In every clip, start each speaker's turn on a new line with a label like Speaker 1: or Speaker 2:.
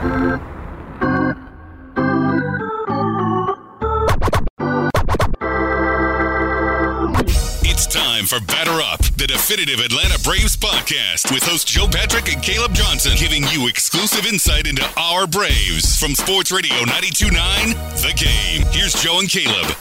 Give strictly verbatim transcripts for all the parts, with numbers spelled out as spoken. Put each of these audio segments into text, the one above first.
Speaker 1: It's time for Batter Up, the definitive Atlanta Braves podcast with hosts Joe Patrick and Caleb Johnson, giving you exclusive insight into our Braves from Sports Radio ninety-two point nine, The Game. Here's Joe and Caleb.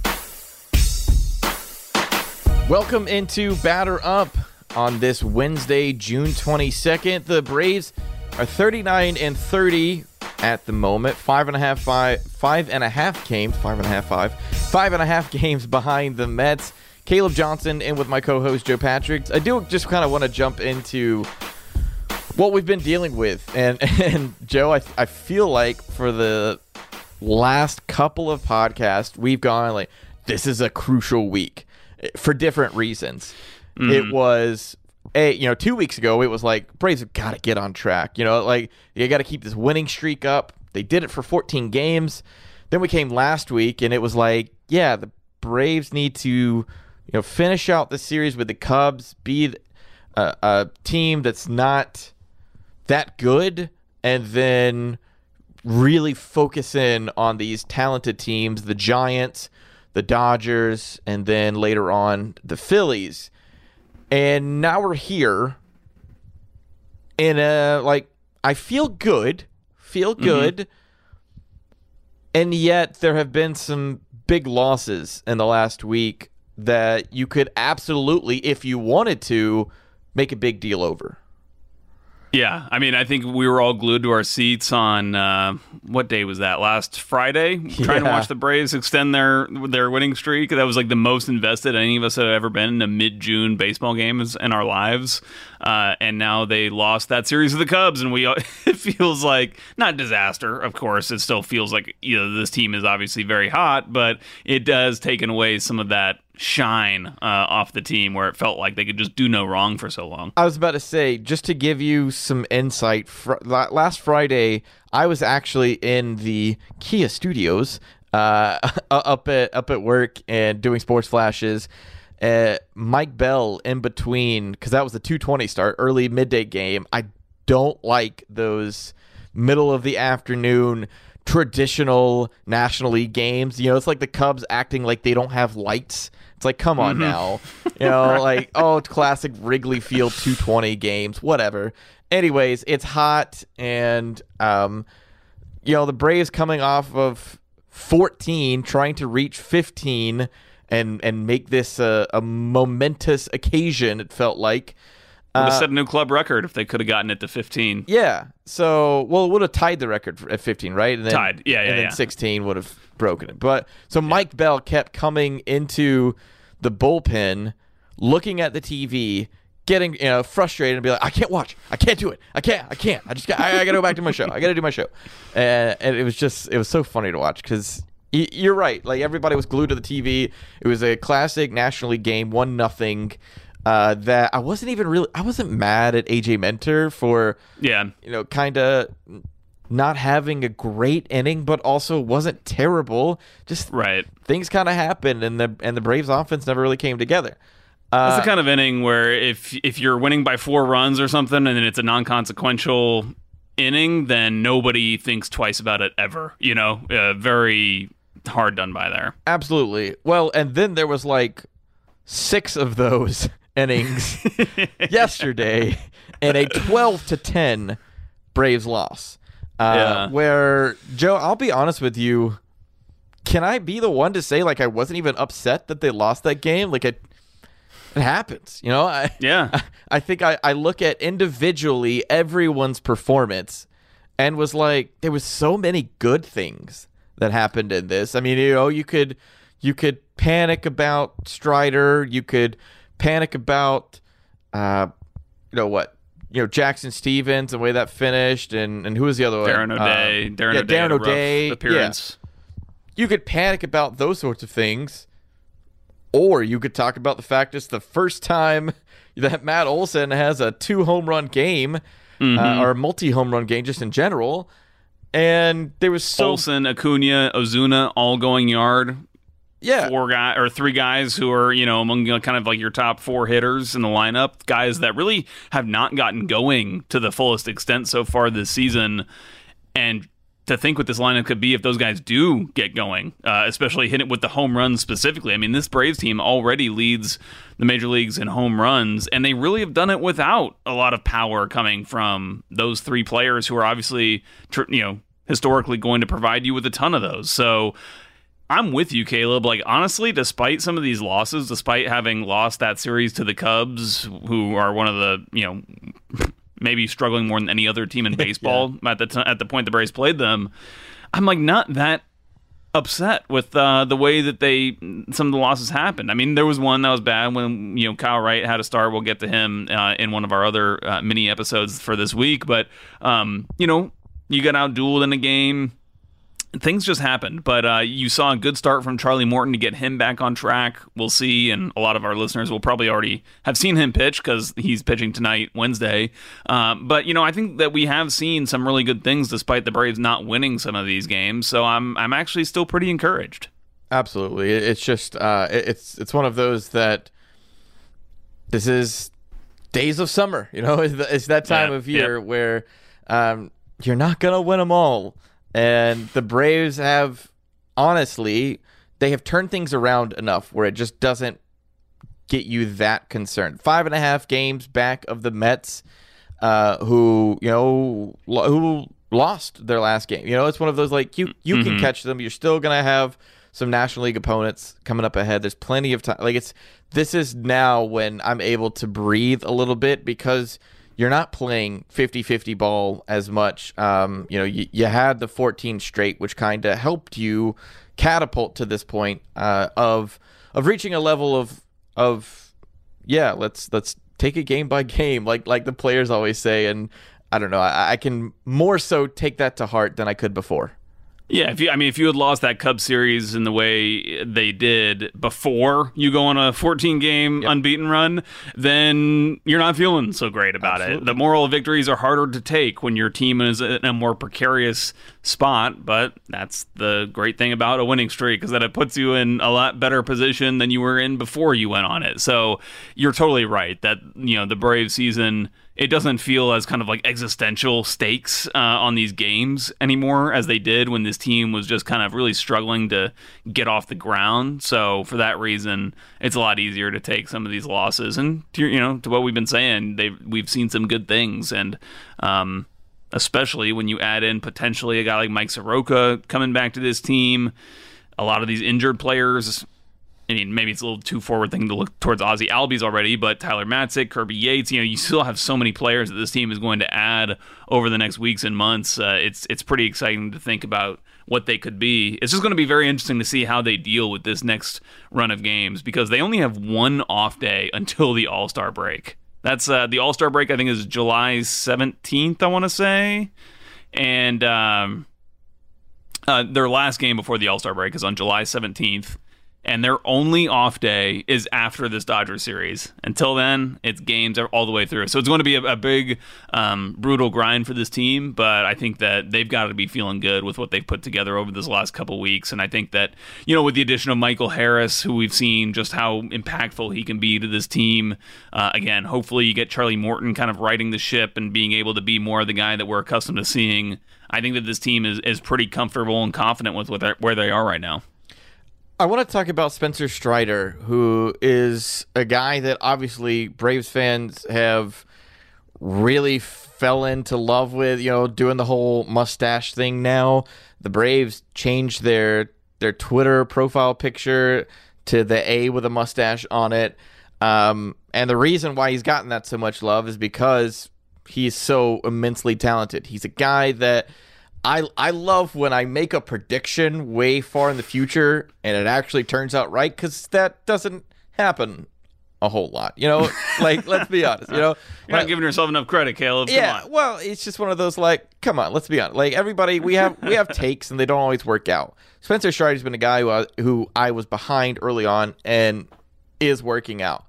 Speaker 2: Welcome into Batter Up on this Wednesday, June twenty-second. The Braves are thirty-nine and thirty at the moment. Five and a half, five, five and a half games, five and a half, five, five and a half games behind the Mets. Caleb Johnson in with my co-host Joe Patrick. I do just kind of want to jump into what we've been dealing with. And, and Joe, I, I feel like for the last couple of podcasts, we've gone like, this is a crucial week for different reasons. Mm. It was, a you know, two weeks ago, it was like, Braves have got to get on track. You know, like, you got to keep this winning streak up. They did it for fourteen games. Then we came last week, and it was like, yeah, the Braves need to... You know, finish out the series with the Cubs, be a, a team that's not that good, and then really focus in on these talented teams, the Giants, the Dodgers, and then later on the Phillies. And now we're here in a, like, I feel good, feel good, mm-hmm. and yet there have been some big losses in the last week that you could absolutely, if you wanted to, make a big deal over.
Speaker 3: Yeah, I mean, I think we were all glued to our seats on, uh, what day was that? Last Friday? Yeah. Trying to watch the Braves extend their their winning streak. That was like the most invested any of us had ever been in a mid-June baseball game in our lives. Uh, and now they lost that series of the Cubs, and we it feels like, not disaster, of course. It still feels like, you know, this team is obviously very hot, but it does taken away some of that shine uh, off the team where it felt like they could just do no wrong for so long.
Speaker 2: I was about to say, just to give you some insight, fr- last Friday I was actually in the Kia studios uh, up at up at work and doing sports flashes. Uh, Mike Bell in between, because that was the two twenty start, early midday game. I don't like those middle of the afternoon traditional National League games. You know, it's like the Cubs acting like they don't have lights. It's like, come on mm-hmm. now. You know, right. like, oh, it's classic Wrigley Field two twenty games, whatever. Anyways, it's hot, and, um, you know, the Braves coming off of fourteen, trying to reach fifteen and, and make this a, a momentous occasion, it felt like.
Speaker 3: Would have uh, set a new club record if they could have gotten it to fifteen.
Speaker 2: Yeah. So, well, it would have tied the record at fifteen, right? And then,
Speaker 3: tied. Yeah, yeah,
Speaker 2: And then
Speaker 3: yeah.
Speaker 2: sixteen would have broken it. But so Mike yeah. Bell kept coming into the bullpen, looking at the T V, getting you know frustrated, and be like, "I can't watch. I can't do it. I can't. I can't. I just got. I, I got to go back to my show. I got to do my show." And, and it was just, it was so funny to watch because y- you're right. Like everybody was glued to the T V. It was a classic National League game, one nothing. Uh, that I wasn't even really, I wasn't mad at A J Minter for,
Speaker 3: yeah,
Speaker 2: you know, kind of not having a great inning, but also wasn't terrible. Just
Speaker 3: right.
Speaker 2: things kind of happened, and the and the Braves offense never really came together. Uh,
Speaker 3: That's the kind of inning where if if you're winning by four runs or something, and it's a non-consequential inning, then nobody thinks twice about it ever. You know, uh, very hard done by there.
Speaker 2: Absolutely. Well, and then there was like six of those innings yesterday in a twelve to ten Braves loss. Uh, yeah. Where, Joe, I'll be honest with you, can I be the one to say like I wasn't even upset that they lost that game? Like it, it happens, you know? I,
Speaker 3: yeah.
Speaker 2: I, I think I, I look at individually everyone's performance and was like, there was so many good things that happened in this. I mean, you know, you could you could panic about Strider, you could panic about, uh, you know what, you know Jackson Stevens, the way that finished, and, and who was the other one?
Speaker 3: Darren O'Day.
Speaker 2: Uh,
Speaker 3: Darren
Speaker 2: yeah,
Speaker 3: O'Day.
Speaker 2: Darren O'Day
Speaker 3: Appearance.
Speaker 2: Yeah. You could panic about those sorts of things, or you could talk about the fact it's the first time that Matt Olson has a two home run game, mm-hmm. uh, or a multi home run game just in general, and there was so
Speaker 3: Olson, Acuna, Ozuna all going yard.
Speaker 2: Yeah,
Speaker 3: four guy or three guys who are, you know, among you know, kind of like your top four hitters in the lineup, guys that really have not gotten going to the fullest extent so far this season. And to think what this lineup could be if those guys do get going, uh, especially hit it with the home runs specifically. I mean, this Braves team already leads the major leagues in home runs, and they really have done it without a lot of power coming from those three players who are obviously, you know, historically going to provide you with a ton of those. So I'm with you, Caleb. Like, honestly, despite some of these losses, despite having lost that series to the Cubs, who are one of the, you know, maybe struggling more than any other team in baseball yeah. at the t- at the point the Braves played them, I'm like not that upset with uh, the way that they some of the losses happened. I mean, there was one that was bad when, you know, Kyle Wright had a start. We'll get to him uh, in one of our other uh, mini episodes for this week. But um, you know, you got out-dueled in a game. Things just happened, but uh, you saw a good start from Charlie Morton to get him back on track. We'll see, and a lot of our listeners will probably already have seen him pitch because he's pitching tonight, Wednesday. Um, but, you know, I think that we have seen some really good things despite the Braves not winning some of these games, so I'm I'm actually still pretty encouraged.
Speaker 2: Absolutely. It's just, uh, it's it's one of those that this is days of summer, you know? It's that time
Speaker 3: yeah,
Speaker 2: of year
Speaker 3: yep.
Speaker 2: where um, you're not going to win them all. And the Braves have, honestly, they have turned things around enough where it just doesn't get you that concerned. Five and a half games back of the Mets, uh, who, you know, lo- who lost their last game. You know, it's one of those, like, you, you mm-hmm. can catch them. You're still going to have some National League opponents coming up ahead. There's plenty of time. Like, it's, this is now when I'm able to breathe a little bit because you're not playing fifty-fifty ball as much. Um, you know, you, you had the fourteen straight, which kind of helped you catapult to this point uh, of of reaching a level of of yeah, let's let's take it game by game, like like the players always say. And I don't know, I, I can more so take that to heart than I could before.
Speaker 3: Yeah, if you, I mean, if you had lost that Cubs series in the way they did before you go on a fourteen-game yep. unbeaten run, then you're not feeling so great about Absolutely. it. The moral victories are harder to take when your team is in a more precarious spot, but that's the great thing about a winning streak, is that it puts you in a lot better position than you were in before you went on it. So you're totally right that, you know, the Braves season, it doesn't feel as kind of like existential stakes uh, on these games anymore as they did when this team was just kind of really struggling to get off the ground. So for that reason, it's a lot easier to take some of these losses. And to, you know, to what we've been saying, they we've seen some good things, and um, especially when you add in potentially a guy like Mike Soroka coming back to this team, a lot of these injured players. I mean, maybe it's a little too forward thing to look towards Ozzie Albies already, but Tyler Matzik, Kirby Yates, you know, you still have so many players that this team is going to add over the next weeks and months. Uh, it's it's pretty exciting to think about what they could be. It's just going to be very interesting to see how they deal with this next run of games, because they only have one off day until the All-Star break. That's uh, the All-Star break, I think, is July seventeenth, I want to say. And um, uh, their last game before the All-Star break is on July seventeenth. And their only off day is after this Dodgers series. Until then, it's games all the way through. So it's going to be a, a big, um, brutal grind for this team. But I think that they've got to be feeling good with what they've put together over this last couple weeks. And I think that, you know, with the addition of Michael Harris, who we've seen just how impactful he can be to this team. Uh, again, hopefully you get Charlie Morton kind of riding the ship and being able to be more the guy that we're accustomed to seeing. I think that this team is, is pretty comfortable and confident with what where they are right now.
Speaker 2: I want to talk about Spencer Strider, who is a guy that obviously Braves fans have really fell into love with, you know, doing the whole mustache thing now. The Braves changed their their Twitter profile picture to the A with a mustache on it. Um, and the reason why he's gotten that so much love is because he's so immensely talented. He's a guy that I I love when I make a prediction way far in the future and it actually turns out right, because that doesn't happen a whole lot. You know, like, let's be honest. You know,
Speaker 3: you're not giving yourself enough credit, Caleb. Come
Speaker 2: yeah,
Speaker 3: on.
Speaker 2: Well, it's just one of those, like, come on, let's be honest. Like, everybody, we have we have takes and they don't always work out. Spencer Strider's been a guy who I, who I was behind early on and is working out.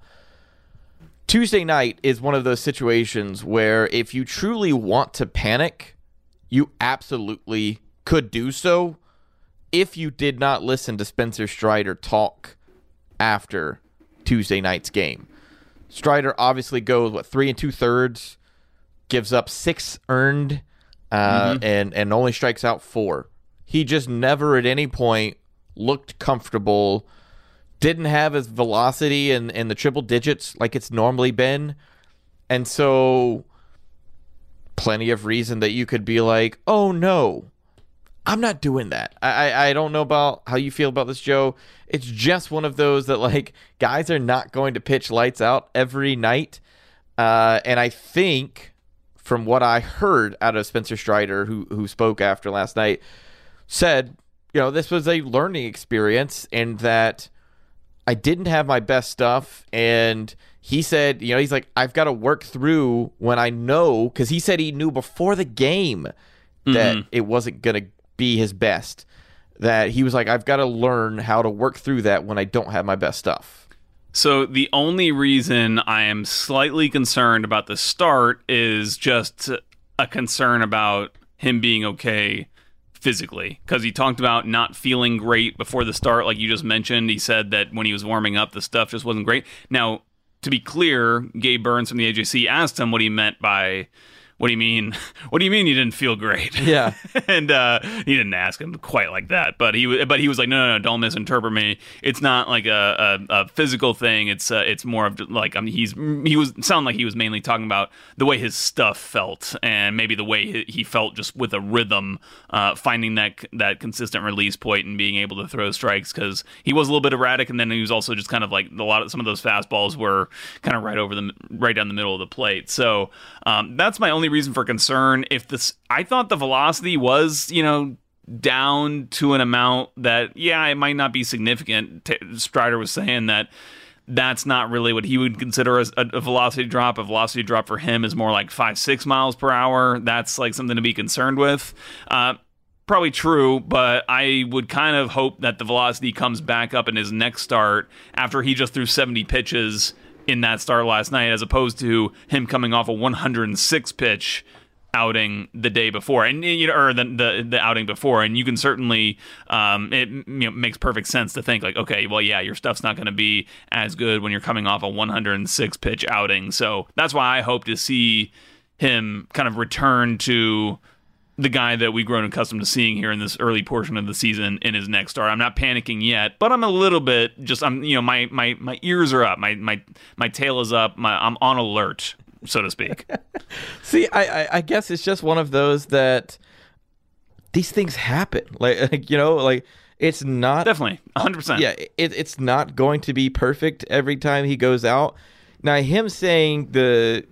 Speaker 2: Tuesday night is one of those situations where if you truly want to panic, you absolutely could do so if you did not listen to Spencer Strider talk after Tuesday night's game. Strider obviously goes, what, three and two thirds, gives up six earned, uh,
Speaker 3: mm-hmm.
Speaker 2: and and only strikes out four. He just never at any point looked comfortable. Didn't have his velocity in, in the triple digits like it's normally been. And so plenty of reason that you could be like, oh no, I'm not doing that. I, I, I don't know about how you feel about this, Joe. It's just one of those that like guys are not going to pitch lights out every night. Uh, and I think from what I heard out of Spencer Strider, who who spoke after last night, said, you know, this was a learning experience and that I didn't have my best stuff, and he said, you know, he's like, I've got to work through when I know, because he said he knew before the game that
Speaker 3: mm-hmm.
Speaker 2: it wasn't going to be his best, that he was like, I've got to learn how to work through that when I don't have my best stuff.
Speaker 3: So the only reason I am slightly concerned about the start is just a concern about him being okay physically, because he talked about not feeling great before the start, like you just mentioned. He said that when he was warming up, the stuff just wasn't great. Now, to be clear, Gabe Burns from the A J C asked him what he meant by, what do you mean? What do you mean you didn't feel great?
Speaker 2: Yeah.
Speaker 3: and uh, he didn't ask him quite like that, but he but he was like, no, no, no, don't misinterpret me. It's not like a, a, a physical thing. It's uh, it's more of like, I mean, he's he was sound like he was mainly talking about the way his stuff felt, and maybe the way he felt just with a rhythm, uh, finding that that consistent release point and being able to throw strikes, because he was a little bit erratic, and then he was also just kind of like a lot of some of those fastballs were kind of right over the right down the middle of the plate. So um, that's my only reason for concern. If this, I thought the velocity was, you know, down to an amount that, yeah, it might not be significant. T- Strider was saying that that's not really what he would consider as a, a velocity drop. A velocity drop for him is more like five, six miles per hour. That's like something to be concerned with. Uh, probably true, but I would kind of hope that the velocity comes back up in his next start after he just threw seventy pitches in that start last night, as opposed to him coming off a one hundred six pitch outing the day before, and you know, or the the, the outing before. And you can certainly, um, it you know, makes perfect sense to think like, okay, well, yeah, your stuff's not going to be as good when you're coming off a one hundred six pitch outing. So that's why I hope to see him kind of return to the guy that we've grown accustomed to seeing here in this early portion of the season in his next start. I'm not panicking yet, but I'm a little bit just, I'm, you know, my, my, my ears are up. My, my, my tail is up. My, I'm on alert, so to speak.
Speaker 2: See, I, I, I guess it's just one of those that these things happen. Like, like you know, like it's not
Speaker 3: definitely one hundred percent.
Speaker 2: Yeah. It, it's not going to be perfect every time he goes out. Now him saying the,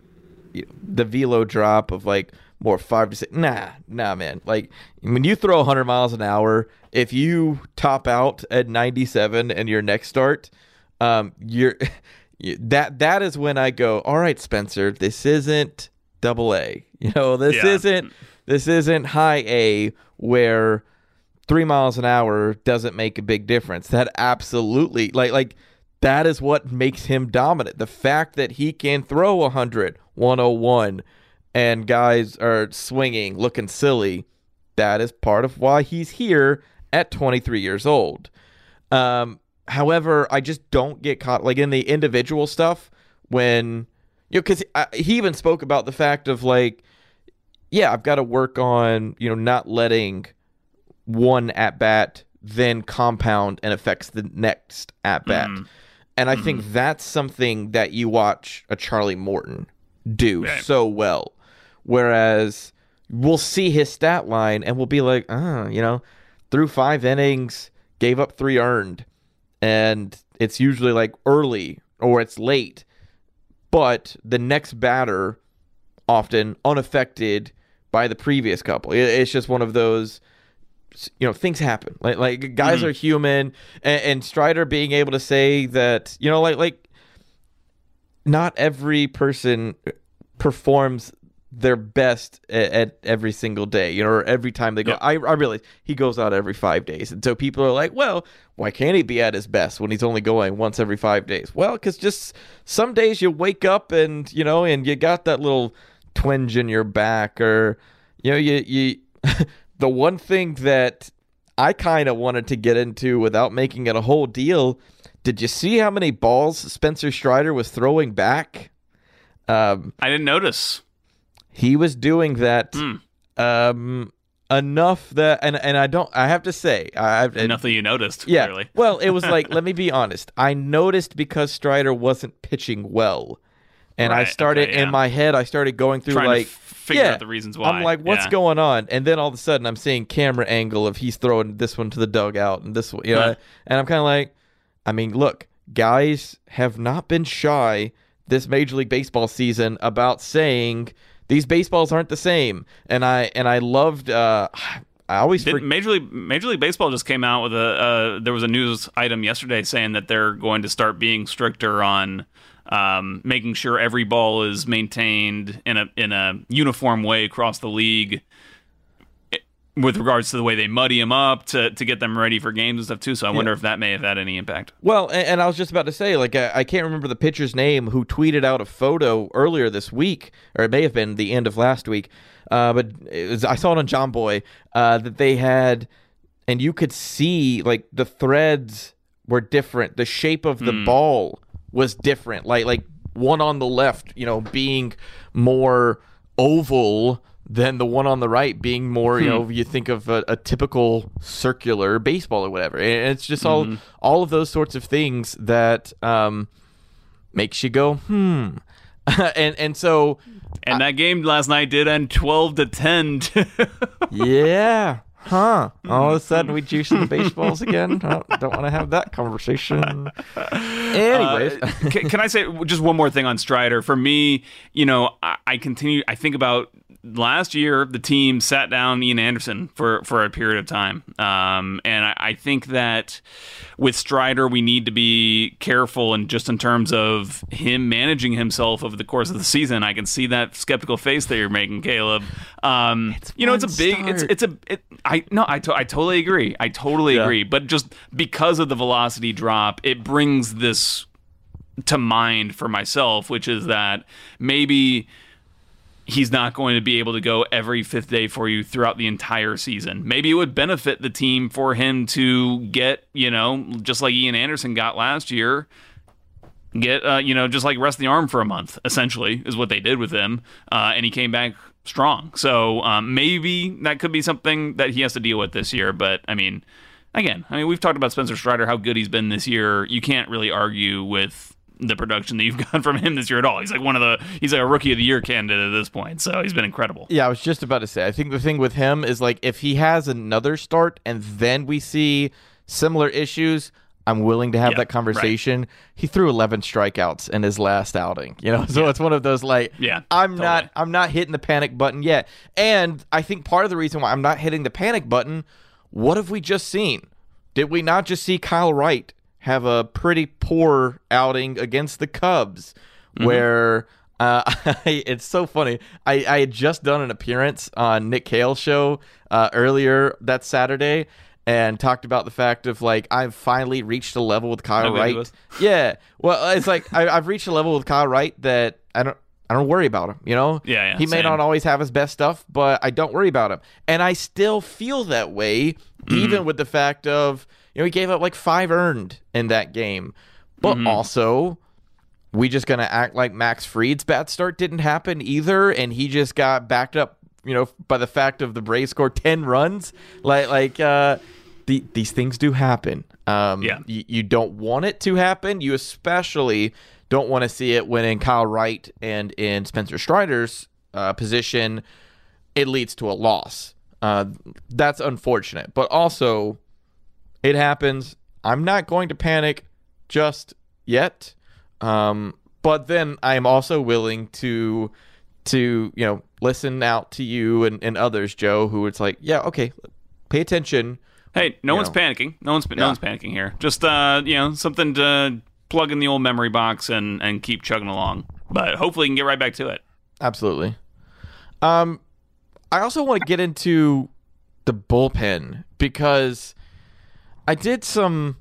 Speaker 2: the velo drop of like, more five to six. Nah, nah, man. Like when you throw one hundred miles an hour, if you top out at ninety-seven in your next start, um, you're that that is when I go, all right, Spencer, this isn't double A. You know, this
Speaker 3: yeah.
Speaker 2: isn't this isn't high A where three miles an hour doesn't make a big difference. That absolutely like like that is what makes him dominant. The fact that he can throw one hundred, one oh one. And guys are swinging, looking silly, that is part of why he's here at twenty-three years old. Um, however, I just don't get caught, like, in the individual stuff when, you know, because he even spoke about the fact of, like, yeah, I've got to work on, you know, not letting one at-bat then compound and affects the next at-bat. Mm-hmm. And I mm-hmm. think that's something that you watch a Charlie Morton do right. so well. Whereas we'll see his stat line and we'll be like, ah, you know, threw five innings, gave up three earned. And it's usually like early or it's late. But the next batter often unaffected by the previous couple. It's just one of those, you know, things happen. Like, like guys mm-hmm. are human. And, and Strider being able to say that, you know, like, like not every person performs their best at, at every single day, you know, or every time they go. Yep. I, I realize he goes out every five days. And so people are like, well, why can't he be at his best when he's only going once every five days? Well, because just some days you wake up and, you know, and you got that little twinge in your back, or, you know, you, you the one thing that I kind of wanted to get into without making it a whole deal, did you see how many balls Spencer Strider was throwing back? Um,
Speaker 3: I didn't notice.
Speaker 2: He was doing that
Speaker 3: mm.
Speaker 2: Um, enough that, and and I don't, I have to say, I've
Speaker 3: enough that you noticed.
Speaker 2: Yeah.
Speaker 3: Clearly.
Speaker 2: Well, it was like, let me be honest. I noticed because Strider wasn't pitching well, and
Speaker 3: Right,
Speaker 2: I started
Speaker 3: okay, yeah.
Speaker 2: in my head. I started going through
Speaker 3: Trying to
Speaker 2: like.
Speaker 3: f- figure
Speaker 2: yeah,
Speaker 3: out the reasons why.
Speaker 2: I'm like, what's
Speaker 3: Yeah.
Speaker 2: going on? And then all of a sudden, I'm seeing camera angle of he's throwing this one to the dugout and this one, you know.
Speaker 3: Huh.
Speaker 2: And I'm kind of like, I mean, look, guys have not been shy this Major League Baseball season about saying these baseballs aren't the same. And I and I loved. Uh, I always
Speaker 3: Did
Speaker 2: forget.
Speaker 3: Major League Major League Baseball just came out with a uh, there was a news item yesterday saying that they're going to start being stricter on um, making sure every ball is maintained in a in a uniform way across the league with regards to the way they muddy them up to, to get them ready for games and stuff too. So I wonder if that may have had any impact.
Speaker 2: Well, and, and I was just about to say, like, I, I can't remember the pitcher's name who tweeted out a photo earlier this week, or it may have been the end of last week, uh, but it was, I saw it on John Boy, uh, that they had, and you could see, like, the threads were different. The shape of the
Speaker 3: Mm.
Speaker 2: ball was different. Like, like one on the left, you know, being more oval than the one on the right being more, you know, you think of a, a typical circular baseball or whatever. And it's just all,
Speaker 3: Mm-hmm.
Speaker 2: all of those sorts of things that um, makes you go, hmm. and and so,
Speaker 3: And that game last night did end twelve to ten.
Speaker 2: yeah, huh. All of a sudden we juicing the baseballs again. I don't, don't want to have that conversation. Anyways.
Speaker 3: Uh, can, can I say just one more thing on Strider? For me, you know, I, I continue, I think about last year, the team sat down Ian Anderson for, for a period of time. Um, and I, I think that with Strider, we need to be careful, and just in terms of him managing himself over the course of the season. I can see that skeptical face that you're making, Caleb. Um,
Speaker 2: It's
Speaker 3: you know, it's
Speaker 2: one
Speaker 3: a big,
Speaker 2: start.
Speaker 3: it's, it's a, it, I, no, I, to, I totally agree. I totally
Speaker 2: Yeah.
Speaker 3: agree. But just because of the velocity drop, it brings this to mind for myself, which is that maybe he's not going to be able to go every fifth day for you throughout the entire season. Maybe it would benefit the team for him to get, you know, just like Ian Anderson got last year, get, uh, you know, just like rest the arm for a month, essentially, is what they did with him. Uh, and he came back strong. So um, maybe that could be something that he has to deal with this year. But, I mean, again, I mean, we've talked about Spencer Strider, how good he's been this year. You can't really argue with the production that you've got from him this year at all. He's like one of the, he's like a rookie of the year candidate at this point. So he's been incredible.
Speaker 2: Yeah, I was just about to say, I think the thing with him is, like, if he has another start and then we see similar issues, I'm willing to have
Speaker 3: Yeah,
Speaker 2: that conversation. He threw eleven strikeouts in his last outing, you know, so it's one of those, like,
Speaker 3: Yeah,
Speaker 2: I'm
Speaker 3: totally.
Speaker 2: not, I'm not hitting the panic button yet. And I think part of the reason why I'm not hitting the panic button, what have we just seen? Did we not just see Kyle Wright have a pretty poor outing against the Cubs,
Speaker 3: Mm-hmm.
Speaker 2: where uh, it's so funny. I, I had just done an appearance on Nick Cale's show uh, earlier that Saturday and talked about the fact of, like, I've finally reached a level with Kyle
Speaker 3: Oh, good,
Speaker 2: Wright.
Speaker 3: he was.
Speaker 2: Yeah, well, it's like I, I've reached a level with Kyle Wright that I don't. I don't worry about him, you know?
Speaker 3: Yeah, yeah,
Speaker 2: He may
Speaker 3: same.
Speaker 2: not always have his best stuff, but I don't worry about him. And I still feel that way,
Speaker 3: Mm-hmm.
Speaker 2: even with the fact of, you know, he gave up like five earned in that game. But
Speaker 3: Mm-hmm.
Speaker 2: also, we just going to act like Max Fried's bad start didn't happen either, and he just got backed up, you know, by the fact of the Braves scored ten runs. Like, like uh, the, these things do happen. Um,
Speaker 3: Yeah.
Speaker 2: you, you don't want it to happen. You especially don't want to see it when in Kyle Wright and in Spencer Strider's uh, position, it leads to a loss. Uh, that's unfortunate. But also, it happens. I'm not going to panic just yet. Um, but then I am also willing to, to you know, listen out to you and, and others, Joe, who it's like, yeah, okay, pay attention.
Speaker 3: Hey, no
Speaker 2: You
Speaker 3: one's
Speaker 2: know.
Speaker 3: panicking. No one's no
Speaker 2: Yeah.
Speaker 3: one's panicking here. Just uh, you know, something to plug in the old memory box and and keep chugging along. But hopefully, you can get right back to it.
Speaker 2: Absolutely. Um, I also want to get into the bullpen because I did some.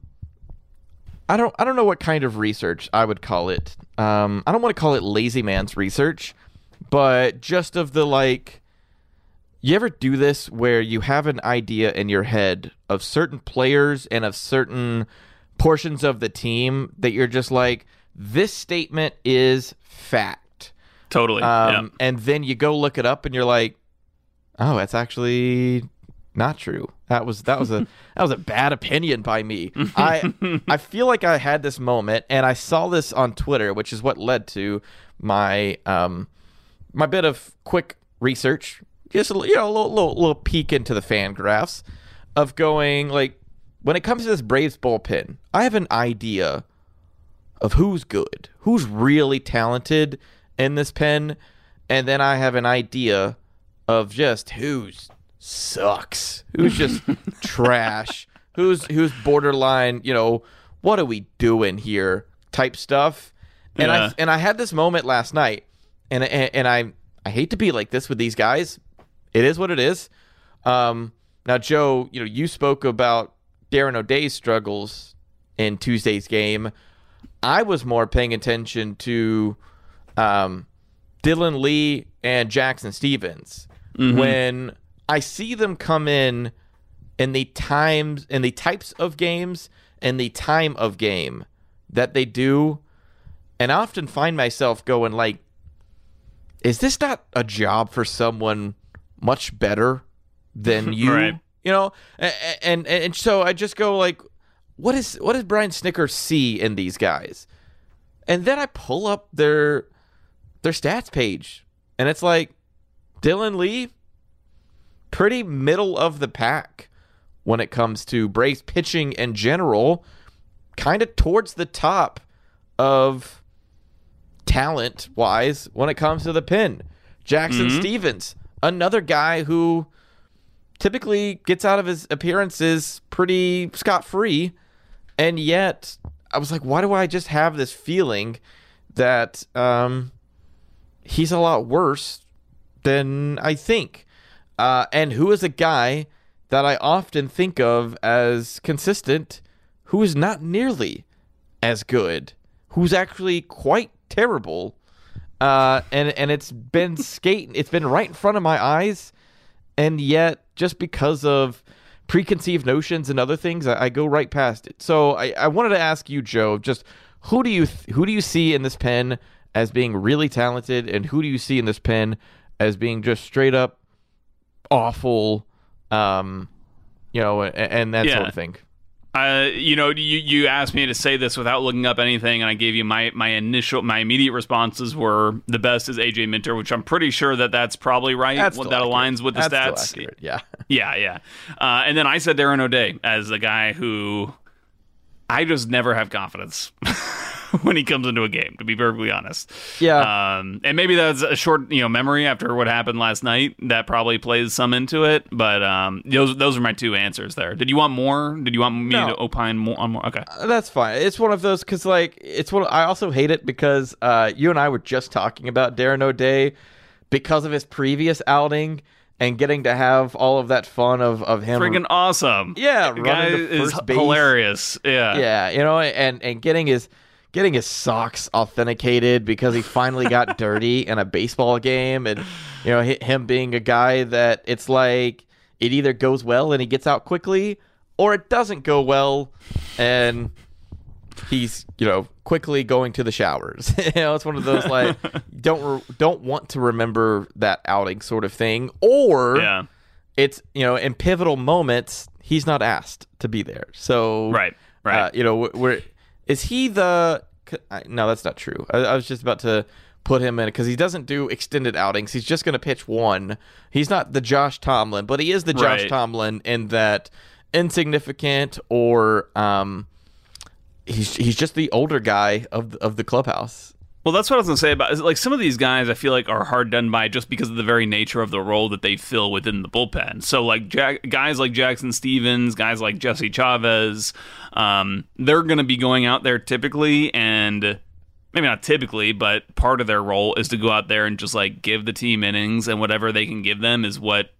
Speaker 2: I don't. I don't know what kind of research I would call it. Um, I don't want to call it lazy man's research, but just of the like. You ever do this where you have an idea in your head of certain players and of certain portions of the team that you're just like, this statement is fact.
Speaker 3: Totally.
Speaker 2: Um,
Speaker 3: yeah.
Speaker 2: And then you go look it up and you're like, Oh, that's actually not true. That was that was a that was a bad opinion by me. I I feel like I had this moment, and I saw this on Twitter, which is what led to my um my bit of quick research. Just a, you know a little, little little peek into the fan graphs of going like when it comes to this Braves bullpen, I have an idea of who's good, who's really talented in this pen, and then I have an idea of just who's sucks, who's just trash, who's who's borderline, you know, what are we doing here type stuff. And yeah. I and I had this moment last night, and and, and I I hate to be like this with these guys. It is what it is. Um, now, Joe, you know, you spoke about Darren O'Day's struggles in Tuesday's game. I was more paying attention to um, Dylan Lee and Jackson Stevens. Mm-hmm. When I see them come in in the times, in the types of games and the time of game that they do, and I often find myself going like, is this not a job for someone much better than you?
Speaker 3: Right.
Speaker 2: You know, and, and and so I just go like, what is what does Brian Snitker see in these guys? And then I pull up their their stats page, and it's like Dylan Lee, pretty middle of the pack when it comes to Braves pitching in general, kind of towards the top of talent wise when it comes to the pen. Jackson mm-hmm. Stevens, another guy who typically gets out of his appearances pretty scot-free, and yet I was like, why do I just have this feeling that um, he's a lot worse than I think? Uh, and who is a guy that I often think of as consistent, who is not nearly as good, who's actually quite terrible, uh, and and it's been skating, it's been right in front of my eyes, and yet just because of preconceived notions and other things, I, I go right past it. So I, I wanted to ask you, Joe, just who do you th- who do you see in this pen as being really talented, and who do you see in this pen as being just straight up awful, um, you know, and, and that
Speaker 3: yeah.
Speaker 2: sort of thing?
Speaker 3: Uh, you know, you, you asked me to say this without looking up anything, and I gave you my, my initial, my immediate responses were the best is A J Minter, which I'm pretty sure that that's probably right.
Speaker 2: That's
Speaker 3: that aligns with the
Speaker 2: that's
Speaker 3: stats.
Speaker 2: Yeah.
Speaker 3: Yeah, yeah. Uh, and then I said Darren O'Day as the guy who I just never have confidence when he comes into a game, to be perfectly honest.
Speaker 2: Yeah.
Speaker 3: Um, and maybe that's a short, you know, memory after what happened last night. That probably plays some into it. But um, those those are my two answers there. Did you want more? Did you want me
Speaker 2: no.
Speaker 3: to opine more on more? Okay.
Speaker 2: Uh, that's fine. It's one of those, because, like, it's one. I also hate it because uh, you and I were just talking about Darren O'Day because of his previous outing and getting to have all of that fun of, of him.
Speaker 3: Freaking awesome.
Speaker 2: Yeah,
Speaker 3: the
Speaker 2: running
Speaker 3: guy
Speaker 2: to first
Speaker 3: is
Speaker 2: base.
Speaker 3: Hilarious. Yeah.
Speaker 2: Yeah, you know, and, and getting his... Getting his socks authenticated because he finally got dirty in a baseball game, and you know him being a guy that it's like it either goes well and he gets out quickly, or it doesn't go well and he's you know quickly going to the showers. You know, it's one of those like don't re- don't want to remember that outing sort of thing, or
Speaker 3: yeah.
Speaker 2: it's you know in pivotal moments he's not asked to be there. So
Speaker 3: right, right,
Speaker 2: uh, you know we're. Is he the... No, that's not true. I, I was just about to put him in because he doesn't do extended outings. He's just going to pitch one. He's not the Josh Tomlin, but he is the Josh
Speaker 3: right.
Speaker 2: Tomlin in that insignificant or um, he's he's just the older guy of of the clubhouse.
Speaker 3: Well, that's what I was going to say about is like some of these guys I feel like are hard done by just because of the very nature of the role that they fill within the bullpen. So like Jack, guys like Jackson Stevens, guys like Jesse Chavez, um, they're going to be going out there typically, and maybe not typically, but part of their role is to go out there and just like give the team innings, and whatever they can give them is what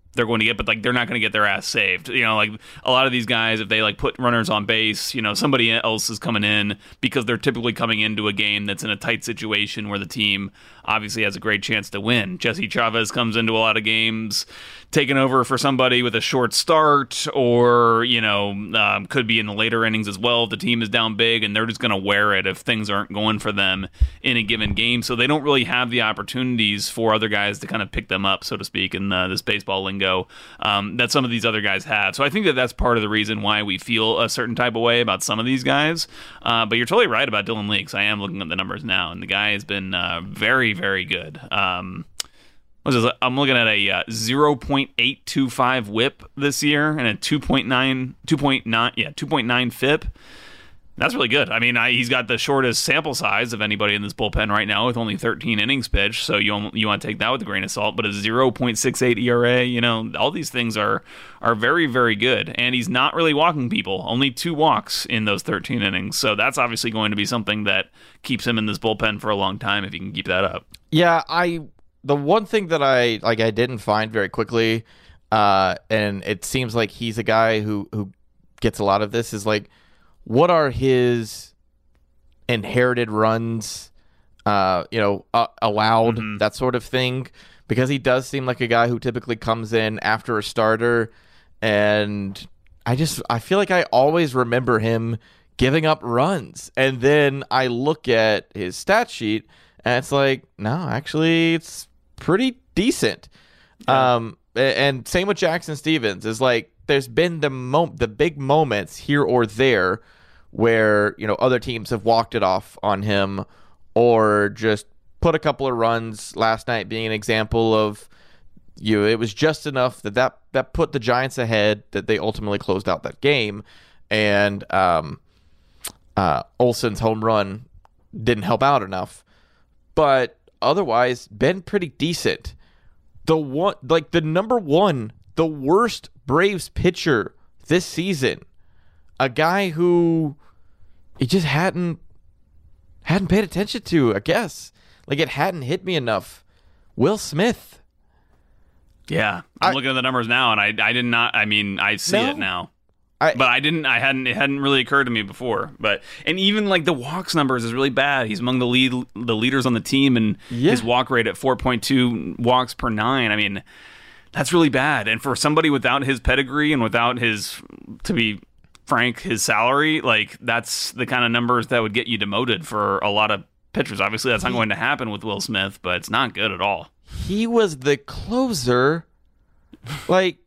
Speaker 3: they're going to get, but like they're not going to get their ass saved. You know, like a lot of these guys, if they like put runners on base, you know, somebody else is coming in because they're typically coming into a game that's in a tight situation where the team obviously has a great chance to win. Jesse Chavez comes into a lot of games taking over for somebody with a short start, or, you know, um, could be in the later innings as well if the team is down big, and they're just going to wear it if things aren't going for them in a given game. So they don't really have the opportunities for other guys to kind of pick them up, so to speak, in uh, this baseball lingo um, that some of these other guys have. So I think that that's part of the reason why we feel a certain type of way about some of these guys. Uh, but you're totally right about Dylan Leaks. I am looking at the numbers now, and the guy has been uh, very, very good. Um, what is this? I'm looking at a uh, zero point eight two five whip this year and a two point nine, two point nine, yeah, two point nine F I P. That's really good. I mean, I, he's got the shortest sample size of anybody in this bullpen right now with only thirteen innings pitched, so you you want to take that with a grain of salt. But a zero point six eight E R A, you know, all these things are are very, very good. And he's not really walking people. Only two walks in those thirteen innings. So that's obviously going to be something that keeps him in this bullpen for a long time if he can keep that up.
Speaker 2: Yeah, I the one thing that I like I didn't find very quickly, uh, and it seems like he's a guy who who gets a lot of this, is like, what are his inherited runs, uh, you know, uh, allowed, mm-hmm. that sort of thing? Because he does seem like a guy who typically comes in after a starter, and I just I feel like I always remember him giving up runs, and then I look at his stat sheet, and it's like, no, actually, it's pretty decent. Yeah. Um, and same with Jackson Stephens. Is like, there's been the mo- the big moments here or there where, you know, other teams have walked it off on him or just put a couple of runs, last night being an example of, you know, it was just enough that, that that put the Giants ahead that they ultimately closed out that game. And um, uh, Olson's home run didn't help out enough. But otherwise, been pretty decent. The one, like the number one, the worst Braves pitcher this season, a guy who it just hadn't hadn't paid attention to, I guess. Like, it hadn't hit me enough. Will Smith.
Speaker 3: Yeah, I'm
Speaker 2: I,
Speaker 3: looking at the numbers now, and I I did not. I mean, I see
Speaker 2: no,
Speaker 3: it now.
Speaker 2: I,
Speaker 3: but I didn't. I hadn't. It hadn't really occurred to me before. But and even like the walks numbers is really bad. He's among the lead the leaders on the team, and
Speaker 2: yeah.
Speaker 3: his walk rate at four point two walks per nine. I mean, that's really bad. And for somebody without his pedigree and without his, to be frank, his salary, like, that's the kind of numbers that would get you demoted for a lot of pitchers. Obviously, that's not going to happen with Will Smith, but it's not good at all.
Speaker 2: He was the closer, like,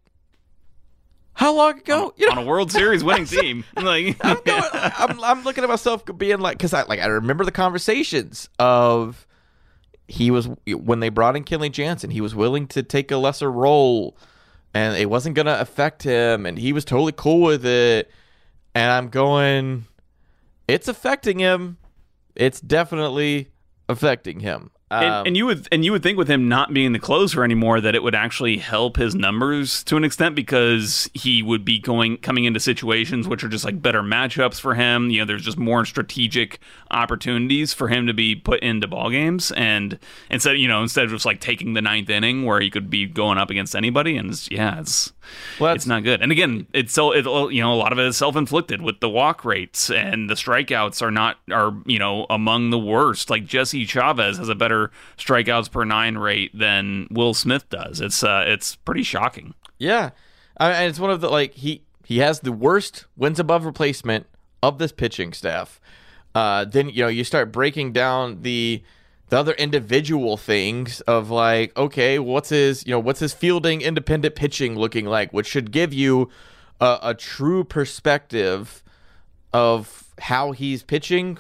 Speaker 2: how long ago?
Speaker 3: On,
Speaker 2: you know,
Speaker 3: on a World Series winning team. Like,
Speaker 2: I'm, going, I'm, I'm looking at myself being like, because I like I remember the conversations of he was when they brought in Kenley Jansen, he was willing to take a lesser role, and it wasn't going to affect him, and he was totally cool with it. And I'm going, it's affecting him. It's definitely affecting him. Um,
Speaker 3: and, and you would and you would think with him not being the closer anymore that it would actually help his numbers to an extent, because he would be going coming into situations which are just like better matchups for him. You know, there's just more strategic opportunities for him to be put into ball games, and instead, you know, instead of just like taking the ninth inning where he could be going up against anybody, and it's, yeah, it's well, it's not good. And again, it's so it, you know, a lot of it is self-inflicted with the walk rates, and the strikeouts are not are you know among the worst. Like, Jesse Chavez has a better strikeouts per nine rate than Will Smith does. It's uh, it's pretty shocking.
Speaker 2: Yeah, I, and it's one of the like he he has the worst wins above replacement of this pitching staff. Uh, then you know you start breaking down the the other individual things of like, okay, what's his you know what's his fielding independent pitching looking like, which should give you a, a true perspective of how he's pitching.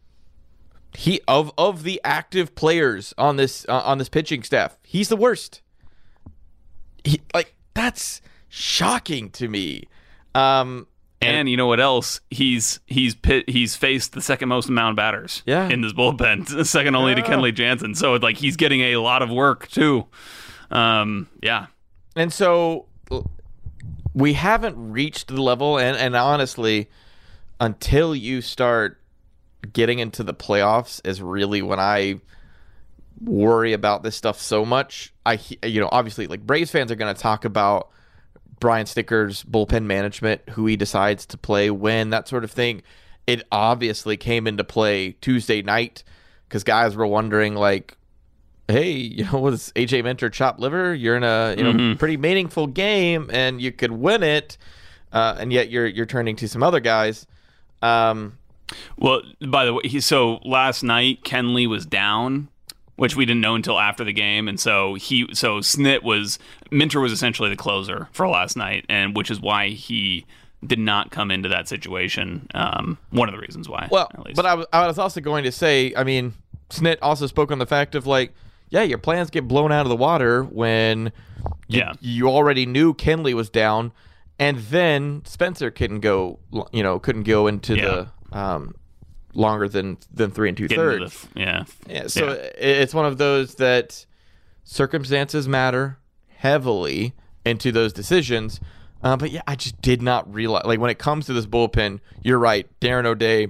Speaker 2: He of of the active players on this uh, on this pitching staff, he's the worst. He, like, that's shocking to me. Um,
Speaker 3: and, and you know what else? He's he's pit, he's faced the second most amount of batters
Speaker 2: yeah.
Speaker 3: in this bullpen, second only
Speaker 2: yeah.
Speaker 3: to Kenley Jansen. So like he's getting a lot of work too. Um, yeah,
Speaker 2: and so we haven't reached the level, and and honestly, until you start getting into the playoffs is really when I worry about this stuff so much. I, you know, obviously, like Braves fans are going to talk about Brian Sticker's bullpen management, who he decides to play when, that sort of thing. It obviously came into play Tuesday night because guys were wondering, like, hey, you know, was A J Minter chopped liver? You're in a you know mm-hmm. pretty meaningful game and you could win it, uh, and yet you're you're turning to some other guys. Um,
Speaker 3: well, by the way, he, so last night Kenley was down, which we didn't know until after the game, and so he so Snit was Minter was essentially the closer for last night, and which is why he did not come into that situation. Um, one of the reasons why.
Speaker 2: Well,
Speaker 3: at least.
Speaker 2: but I was I was also going to say, I mean, Snit also spoke on the fact of like, yeah, your plans get blown out of the water when you,
Speaker 3: yeah.
Speaker 2: you already knew Kenley was down, and then Spencer couldn't go, you know, couldn't go into yeah. the um, longer than than three and two
Speaker 3: Get
Speaker 2: thirds.
Speaker 3: The, yeah,
Speaker 2: yeah. So
Speaker 3: yeah.
Speaker 2: it's one of those that circumstances matter heavily into those decisions. Uh, but yeah, I just did not realize, like when it comes to this bullpen, you're right, Darren O'Day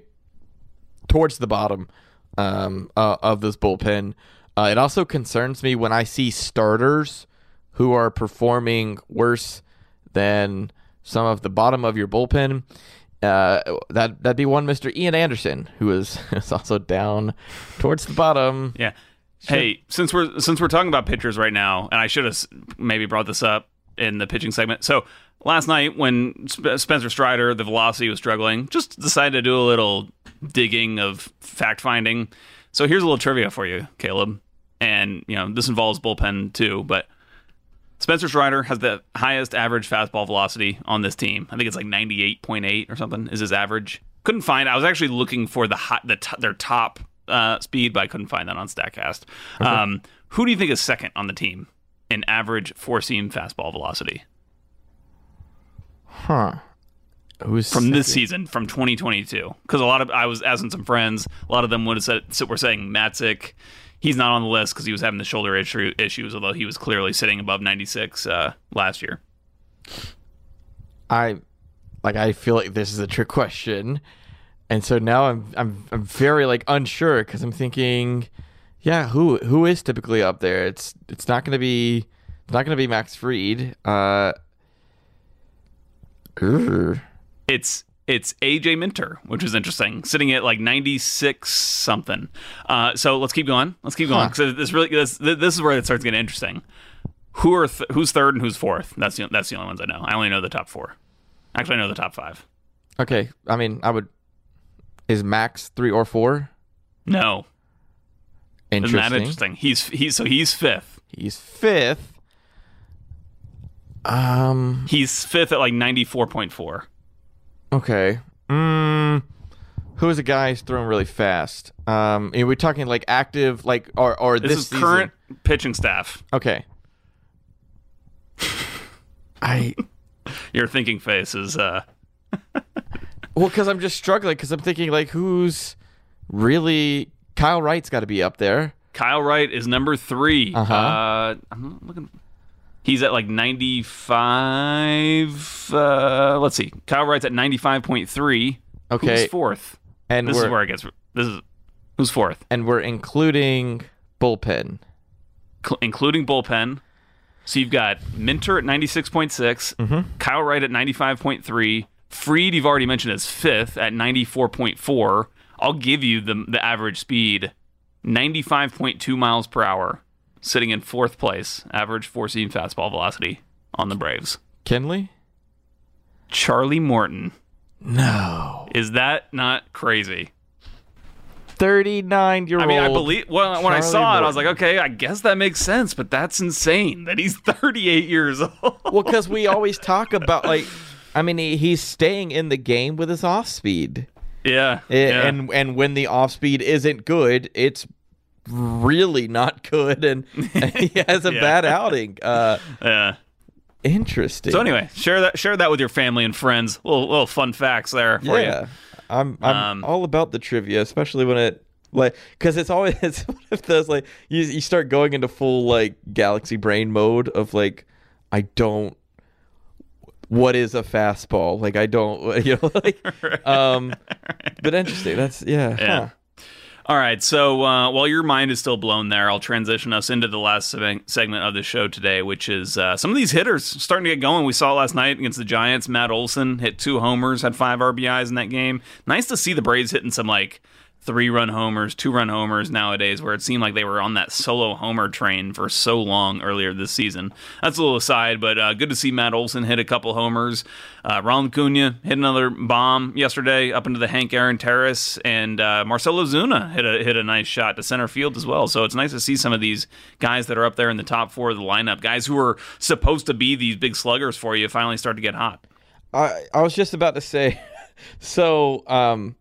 Speaker 2: towards the bottom um, uh, of this bullpen. Uh, it also concerns me when I see starters who are performing worse than some of the bottom of your bullpen. Uh, that, that'd be one Mister Ian Anderson, who is, is also down towards the bottom.
Speaker 3: Yeah. Hey, since we're since we're talking about pitchers right now, and I should have maybe brought this up in the pitching segment. So last night when Sp- Spencer Strider, the velocity was struggling, just decided to do a little digging of fact-finding. So here's a little trivia for you, Caleb. And, you know, this involves bullpen too, but Spencer Strider has the highest average fastball velocity on this team. I think it's like ninety-eight point eight or something is his average. Couldn't find, I was actually looking for the, hot, the t- their top uh, speed, but I couldn't find that on StatCast. Okay. Um, who do you think is second on the team in average four-seam fastball velocity?
Speaker 2: Huh.
Speaker 3: Who's from second? This season, from twenty twenty-two? Because a lot of, I was asking some friends, a lot of them would have said, so we're saying Matzik. He's not on the list because he was having the shoulder issue, issues, although he was clearly sitting above ninety-six uh, last year.
Speaker 2: I like. I feel like this is a trick question, and so now I'm I'm I'm very like unsure because I'm thinking, yeah, who who is typically up there? It's it's not going to be it's not going to be Max Fried. Uh,
Speaker 3: it's. It's A J Minter, which is interesting, sitting at like ninety-six something. Uh, so let's keep going. Let's keep going because huh. this really this this is where it starts getting interesting. Who are th- who's third and who's fourth? That's the that's the only ones I know. I only know the top four. Actually, I know the top five.
Speaker 2: Okay, I mean, I would. Is Max three or four?
Speaker 3: No.
Speaker 2: Interesting.
Speaker 3: Isn't that interesting? He's he's so he's fifth.
Speaker 2: He's fifth. Um,
Speaker 3: he's fifth at like ninety-four point four.
Speaker 2: Okay. Mm, who is a guy who's throwing really fast? Um, are we talking like active, like or or
Speaker 3: this,
Speaker 2: this
Speaker 3: is
Speaker 2: season?
Speaker 3: Current pitching staff?
Speaker 2: Okay. I.
Speaker 3: Your thinking face is. Uh...
Speaker 2: well, because I'm just struggling because I'm thinking like who's really Kyle Wright's got to be up there.
Speaker 3: Kyle Wright is number three.
Speaker 2: Uh-huh.
Speaker 3: Uh, I'm looking. He's at like ninety-five. Uh, let's see. Kyle Wright's at ninety-five point three.
Speaker 2: Okay.
Speaker 3: Who's fourth?
Speaker 2: And
Speaker 3: this is where it gets. This is who's fourth.
Speaker 2: And we're including bullpen,
Speaker 3: Cl- including bullpen. So you've got Minter at ninety-six point six.
Speaker 2: Mm-hmm.
Speaker 3: Kyle Wright at ninety-five point three. Fried, you've already mentioned, as fifth at ninety-four point four. I'll give you the the average speed, ninety-five point two miles per hour. Sitting in fourth place, average four-seam fastball velocity on the Braves.
Speaker 2: Kenley?
Speaker 3: Charlie Morton.
Speaker 2: No.
Speaker 3: Is that not crazy?
Speaker 2: thirty-nine-year-old
Speaker 3: I mean, I believe, well,
Speaker 2: Charlie
Speaker 3: when I saw
Speaker 2: Morton.
Speaker 3: it, I was like, okay, I guess that makes sense, but that's insane that he's thirty-eight years old.
Speaker 2: Well, because we always talk about, like, I mean, he, he's staying in the game with his off-speed.
Speaker 3: Yeah,
Speaker 2: it,
Speaker 3: yeah.
Speaker 2: And, and when the off-speed isn't good, it's really not good, and, and he has a
Speaker 3: yeah.
Speaker 2: bad outing. Uh,
Speaker 3: yeah,
Speaker 2: interesting.
Speaker 3: So anyway, share that share that with your family and friends. Little little fun facts there for
Speaker 2: yeah.
Speaker 3: you.
Speaker 2: I'm I'm um, all about the trivia, especially when it like because it's always it's one of those like you you start going into full like galaxy brain mode of like I don't. What is a fastball? Like I don't, you know, like, um, but interesting. That's yeah.
Speaker 3: yeah.
Speaker 2: Huh.
Speaker 3: All right, so uh, while your mind is still blown there, I'll transition us into the last se- segment of the show today, which is uh, some of these hitters starting to get going. We saw last night against the Giants, Matt Olson hit two homers, had five R B Is in that game. Nice to see the Braves hitting some, like, three-run homers, two-run homers nowadays, where it seemed like they were on that solo homer train for so long earlier this season. That's a little aside, but uh, good to see Matt Olson hit a couple homers. Uh, Ronald Acuna hit another bomb yesterday up into the Hank Aaron Terrace, and uh, Marcell Ozuna hit a hit a nice shot to center field as well. So it's nice to see some of these guys that are up there in the top four of the lineup, guys who are supposed to be these big sluggers for you, finally start to get hot.
Speaker 2: I I was just about to say, so. Um,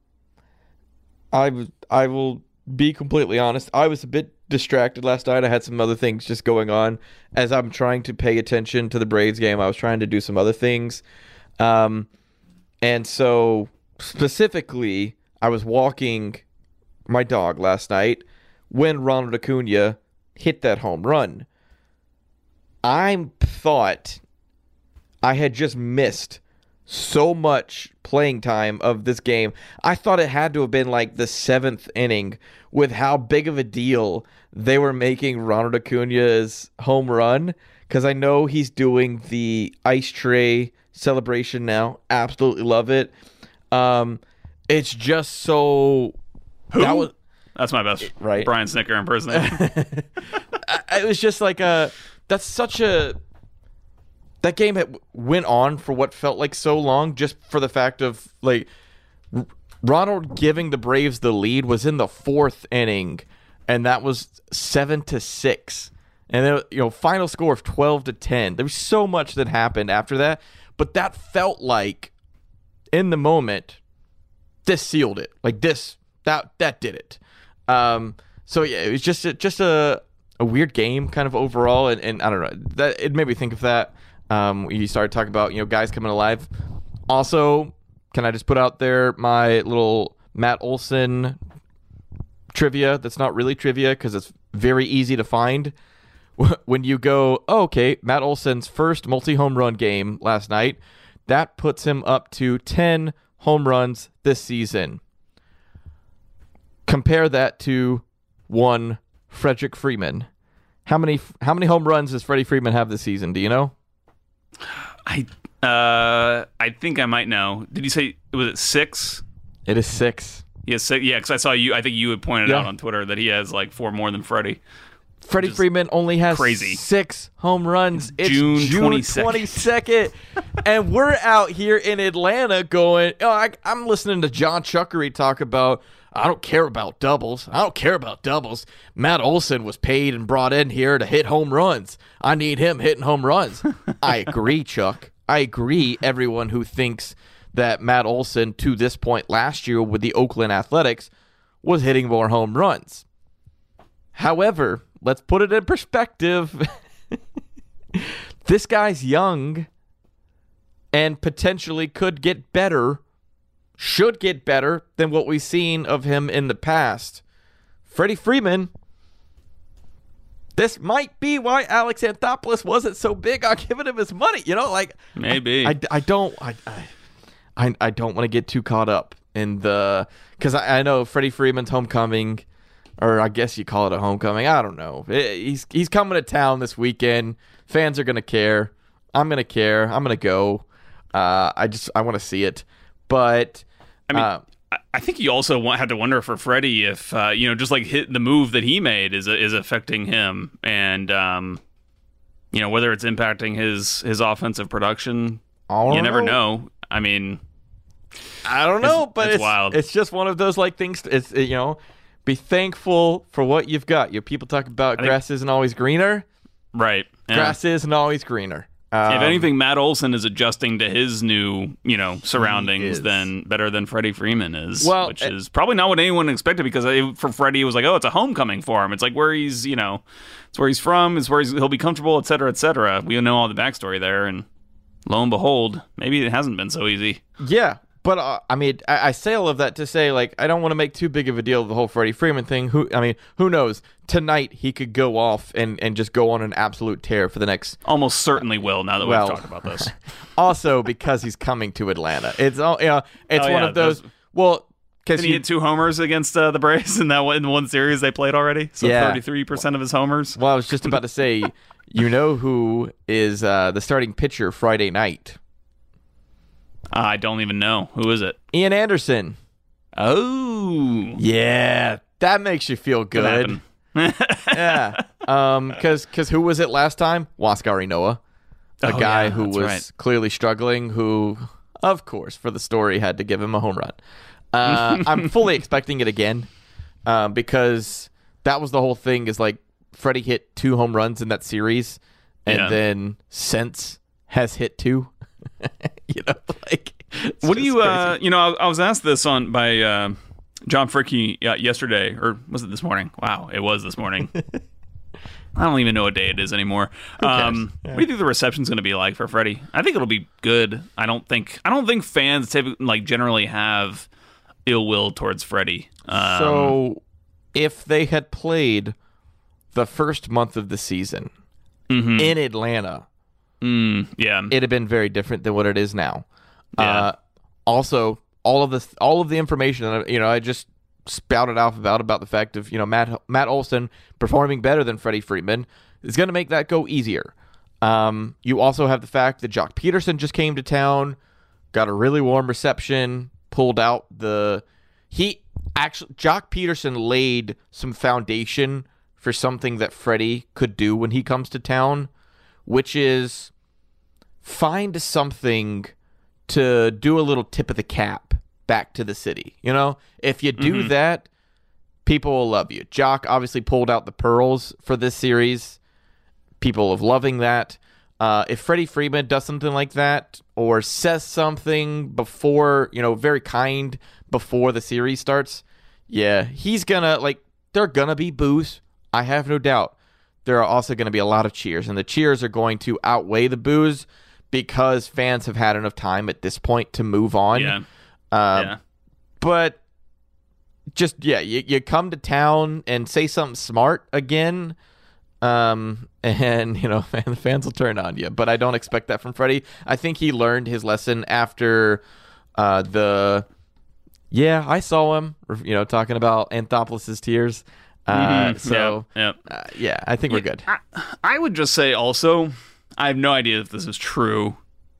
Speaker 2: I, w- I will be completely honest. I was a bit distracted last night. I had some other things just going on. As I'm trying to pay attention to the Braves game, I was trying to do some other things. Um, and so, specifically, I was walking my dog last night when Ronald Acuna hit that home run. I thought I had just missed so much playing time of this game. I thought it had to have been like the seventh inning with how big of a deal they were making Ronald Acuna's home run, because I know he's doing the ice tray celebration now. Absolutely love it. Um, it's just so...
Speaker 3: Who?
Speaker 2: That was,
Speaker 3: That's my best
Speaker 2: right.
Speaker 3: Brian Snicker impersonation.
Speaker 2: It was just like a... That's such a... That game had, went on for what felt like so long, just for the fact of, like, R- Ronald giving the Braves the lead was in the fourth inning, and that was seven to six. And then, you know, final score of twelve to ten. There was so much that happened after that, but that felt like, in the moment, this sealed it. Like this, that that did it. Um, so yeah, it was just a, just a a weird game, kind of overall, and, and I don't know. That it made me think of that. Um, you started talking about, you know, guys coming alive. Also, can I just put out there my little Matt Olson trivia that's not really trivia because it's very easy to find. When you go, oh, okay, Matt Olson's first multi-home run game last night, that puts him up to ten home runs this season. Compare that to one Frederick Freeman. How many how many home runs does Freddie Freeman have this season? Do you know?
Speaker 3: I uh, I think I might know. Did you say, was it six?
Speaker 2: It is six.
Speaker 3: Yes, yeah, yeah, because I saw you, I think you had pointed
Speaker 2: Yeah.
Speaker 3: out on Twitter that he has like four more than Freddie.
Speaker 2: Freddie Freeman only has
Speaker 3: crazy.
Speaker 2: six home runs. It's
Speaker 3: June
Speaker 2: June
Speaker 3: twenty-second.
Speaker 2: twenty-second. And we're out here in Atlanta going, oh, I, I'm listening to John Chuckery talk about, I don't care about doubles. I don't care about doubles. Matt Olson was paid and brought in here to hit home runs. I need him hitting home runs. I agree, Chuck. I agree, everyone who thinks that Matt Olson, to this point last year with the Oakland Athletics, was hitting more home runs. However, let's put it in perspective. This guy's young and potentially could get better, should get better than what we've seen of him in the past. Freddie Freeman, this might be why Alex Anthopoulos wasn't so big on giving him his money. You know, like
Speaker 3: Maybe.
Speaker 2: I, I, I don't I I, I don't want to get too caught up in the, because I, I know Freddie Freeman's homecoming, or I guess you call it a homecoming. I don't know. He's he's coming to town this weekend. Fans are gonna care. I'm gonna care. I'm gonna go. Uh, I just I want to see it. But
Speaker 3: I mean,
Speaker 2: uh,
Speaker 3: I think you also want, had to wonder for Freddie if uh, you know, just like hit the move that he made is is affecting him, and um, you know, whether it's impacting his his offensive production. You never know. know. I mean,
Speaker 2: I don't know,
Speaker 3: it's,
Speaker 2: but
Speaker 3: it's,
Speaker 2: it's
Speaker 3: wild.
Speaker 2: It's just one of those like things. It's you know, be thankful for what you've got. You know, people talk about
Speaker 3: I
Speaker 2: grass
Speaker 3: think,
Speaker 2: isn't always greener.
Speaker 3: Right. Yeah.
Speaker 2: Grass isn't always greener. Um,
Speaker 3: if anything, Matt Olson is adjusting to his new, you know, surroundings then better than Freddie Freeman is,
Speaker 2: well,
Speaker 3: which
Speaker 2: it,
Speaker 3: is probably not what anyone expected, because it, for Freddie it was like, oh, it's a homecoming for him. It's like where he's, you know, it's where he's from, it's where he's, he'll be comfortable, et cetera, et cetera. We know all the backstory there, and lo and behold, maybe it hasn't been so easy.
Speaker 2: Yeah. But, uh, I mean, I, I say all of that to say, like, I don't want to make too big of a deal of the whole Freddie Freeman thing. Who, I mean, who knows? Tonight, he could go off and, and just go on an absolute tear for the next...
Speaker 3: Almost certainly will, now that
Speaker 2: well,
Speaker 3: we've talked about this.
Speaker 2: Also, because he's coming to Atlanta. It's all, you know, it's
Speaker 3: oh,
Speaker 2: one
Speaker 3: yeah,
Speaker 2: of those...
Speaker 3: those...
Speaker 2: Well,
Speaker 3: And he
Speaker 2: you,
Speaker 3: had two homers against uh, the Braves in that one, in one series they played already. So
Speaker 2: Yeah.
Speaker 3: thirty-three percent of his homers.
Speaker 2: well, I was just about to say, you know who is uh, the starting pitcher Friday night?
Speaker 3: Uh, I don't even know. Who is it?
Speaker 2: Ian Anderson.
Speaker 3: Oh.
Speaker 2: Yeah, that makes you feel good. yeah, um, because because who was it last time? Huascar Ynoa, a
Speaker 3: Oh,
Speaker 2: guy
Speaker 3: yeah,
Speaker 2: who
Speaker 3: that's
Speaker 2: was
Speaker 3: right.
Speaker 2: clearly struggling. Who, of course, for the story, had to give him a home run. Uh, I'm fully expecting it again, uh, because that was the whole thing. Is like Freddie hit two home runs in that series, and
Speaker 3: Yeah.
Speaker 2: then since has hit two. you know, like it's
Speaker 3: What do
Speaker 2: just
Speaker 3: you,
Speaker 2: crazy.
Speaker 3: uh, you know, I, I was asked this on by uh, John Fricky uh, yesterday, or was it this morning? Wow, it was this morning. I don't even know what day it is anymore. Um,
Speaker 2: Yeah.
Speaker 3: What do you think the reception's going to be like for Freddie? I think it'll be good. I don't think I don't think fans typically, like generally have ill will towards Freddie. Um,
Speaker 2: So, if they had played the first month of the season
Speaker 3: mhm.
Speaker 2: in Atlanta,
Speaker 3: Mm, yeah,
Speaker 2: it'd have been very different than what it is now.
Speaker 3: Yeah.
Speaker 2: Uh, also, all of this, all of the information, that I- you know, I just spouted off about about the fact of you know Matt Matt Olson performing better than Freddie Freeman is going to make that go easier. Um, you also have the fact that Jock Peterson just came to town, got a really warm reception, pulled out the he actually Jock Peterson laid some foundation for something that Freddie could do when he comes to town, which is find something to do a little tip of the cap back to the city. You know, if you do
Speaker 3: Mm-hmm.
Speaker 2: that, people will love you. Jock obviously pulled out the pearls for this series. People are loving that. Uh, if Freddie Freeman does something like that or says something before, you know, very kind before the series starts, yeah, he's gonna, like, there are gonna be boos. I have no doubt. There are also going to be a lot of cheers, and the cheers are going to outweigh the boos because fans have had enough time at this point to move on.
Speaker 3: yeah,
Speaker 2: Um,
Speaker 3: yeah.
Speaker 2: But just, yeah, you, you come to town and say something smart again, um, and, you know, the fans will turn on you. But I don't expect that from Freddie. I think he learned his lesson after uh, the, yeah, I saw him, you know, talking about Anthopoulos' tears. Uh,
Speaker 3: Mhm.
Speaker 2: so,
Speaker 3: Yep,
Speaker 2: uh, yeah, I think we're good.
Speaker 3: I, I would just say also, I have no idea if this is true.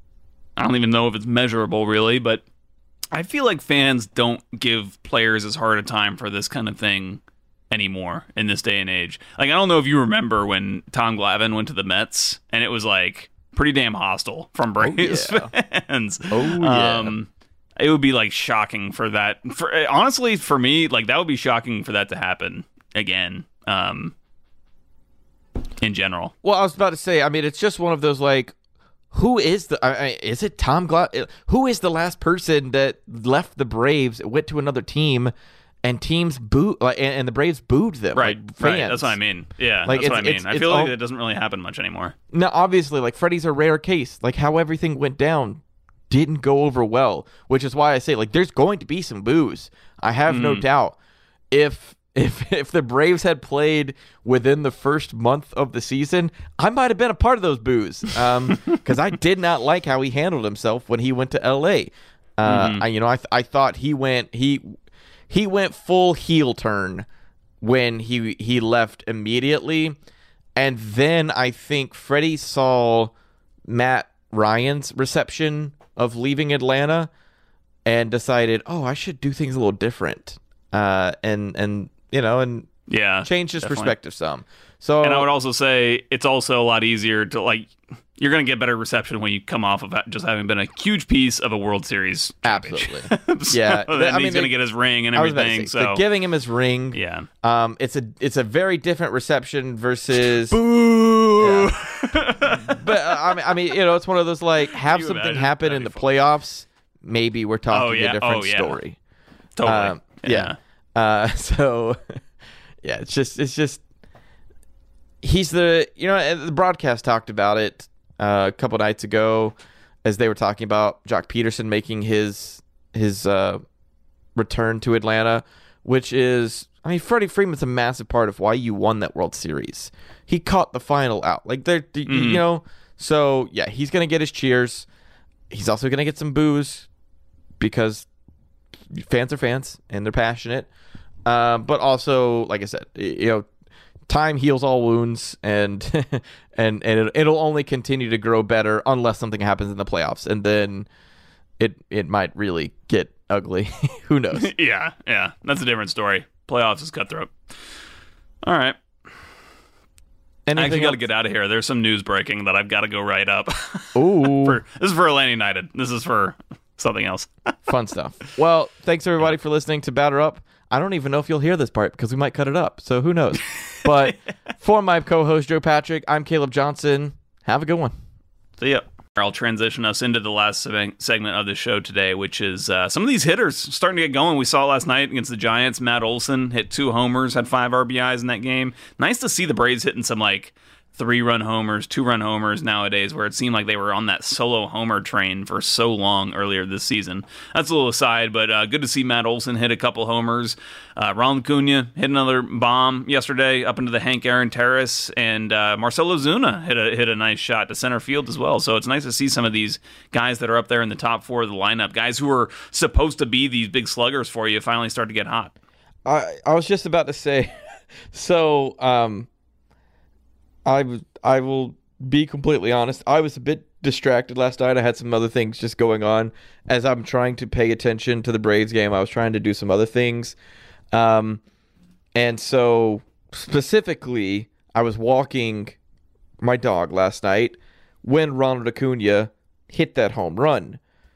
Speaker 3: I don't even know if it's measurable, really, but I feel like fans don't give players as hard a time for this kind of thing anymore in this day and age. Like, I don't know if you remember when Tom Glavine went to the Mets, and it was, like, pretty damn hostile from Braves
Speaker 2: yeah.
Speaker 3: fans.
Speaker 2: Oh, yeah.
Speaker 3: Um, it would be, like, shocking for that. For honestly, for me, like, that would be shocking for that to happen again, um, in general.
Speaker 2: Well, I was about to say, I mean, it's just one of those, like, who is the, I, I, is it Tom Glavine? Who is the last person that left the Braves, went to another team, and teams boo, like, and, and the Braves booed them?
Speaker 3: Right,
Speaker 2: like,
Speaker 3: right.
Speaker 2: fans.
Speaker 3: That's what I mean. Yeah,
Speaker 2: Like,
Speaker 3: that's what I
Speaker 2: it's-
Speaker 3: mean.
Speaker 2: it's-
Speaker 3: I
Speaker 2: it's
Speaker 3: feel like
Speaker 2: all-
Speaker 3: that doesn't really happen much anymore.
Speaker 2: Now, obviously, like, Freddie's a rare case. Like, how everything went down didn't go over well, which is why I say, like, there's going to be some boos. I have no doubt. If if if the Braves had played within the first month of the season, I might have been a part of those boos, um, because I did not like how he handled himself when he went to L A. Uh, I, you know, I th- I thought he went he he went full heel turn when he he left immediately, and then I think Freddie saw Matt Ryan's reception of leaving Atlanta and decided, oh, I should do things a little different, uh, and and you know, and
Speaker 3: Yeah,
Speaker 2: change his
Speaker 3: definitely.
Speaker 2: perspective some. So,
Speaker 3: And I would also say it's also a lot easier to, like, you're going to get better reception when you come off of just having been a huge piece of a World Series
Speaker 2: absolutely,
Speaker 3: so,
Speaker 2: yeah.
Speaker 3: and
Speaker 2: I mean,
Speaker 3: he's going to
Speaker 2: they-
Speaker 3: get his ring and
Speaker 2: I was about to
Speaker 3: everything.
Speaker 2: say,
Speaker 3: So
Speaker 2: they're giving him his ring.
Speaker 3: yeah.
Speaker 2: Um, it's a it's a very different reception versus.
Speaker 3: Boo!
Speaker 2: But uh, I mean, I mean, you know, it's one of those, like, have
Speaker 3: you
Speaker 2: something
Speaker 3: imagine?
Speaker 2: happen
Speaker 3: That'd
Speaker 2: in
Speaker 3: be
Speaker 2: the
Speaker 3: fun.
Speaker 2: playoffs. Maybe we're talking
Speaker 3: Oh, yeah.
Speaker 2: a different
Speaker 3: Oh, yeah.
Speaker 2: story.
Speaker 3: Totally.
Speaker 2: Um, yeah. Uh, so, yeah, it's just it's just he's the you know and the broadcast talked about it uh, a couple nights ago as they were talking about Jock Peterson making his his uh, return to Atlanta, which is, I mean, Freddie Freeman's a massive part of why you won that World Series. He caught the final out, like they're
Speaker 3: Mm-hmm.
Speaker 2: you know. So yeah, he's gonna get his cheers. He's also gonna get some boos because fans are fans and they're passionate. Uh, but also, like I said, you know, time heals all wounds, and and and it, it'll only continue to grow better unless something happens in the playoffs, and then it it might really get ugly. Who knows?
Speaker 3: yeah, yeah, that's a different story. Playoffs is cutthroat. All right. Anything I actually got to get out of here. There's some news breaking that I've got to go write up.
Speaker 2: Ooh.
Speaker 3: for, this is for Atlanta United. This is for something else.
Speaker 2: Fun stuff. Well, thanks everybody for listening to Batter Up. I don't even know if you'll hear this part because we might cut it up, so who knows. But for my co-host Joe Patrick, I'm Caleb Johnson. Have a good one.
Speaker 3: See ya. I'll transition us into the last segment of the show today, which is uh, some of these hitters starting to get going. We saw last night against the Giants. Matt Olson hit two homers, had five R B Is in that game. Nice to see the Braves hitting some like three-run homers, two-run homers nowadays, where it seemed like they were on that solo homer train for so long earlier this season. That's a little aside, but uh, good to see Matt Olson hit a couple homers. Uh, Ronald Acuna hit another bomb yesterday up into the Hank Aaron Terrace, and uh, Marcell Ozuna hit a hit a nice shot to center field as well. So it's nice to see some of these guys that are up there in the top four of the lineup, guys who are supposed to be these big sluggers for you, finally start to get hot.
Speaker 2: I I was just about to say, so um. I, I will be completely honest. I was a bit distracted last night. I had some other things just going on. As I'm trying to pay attention to the Braves game, I was trying to do some other things. Um, and so, specifically, I was walking my dog last night when Ronald Acuna hit that home run.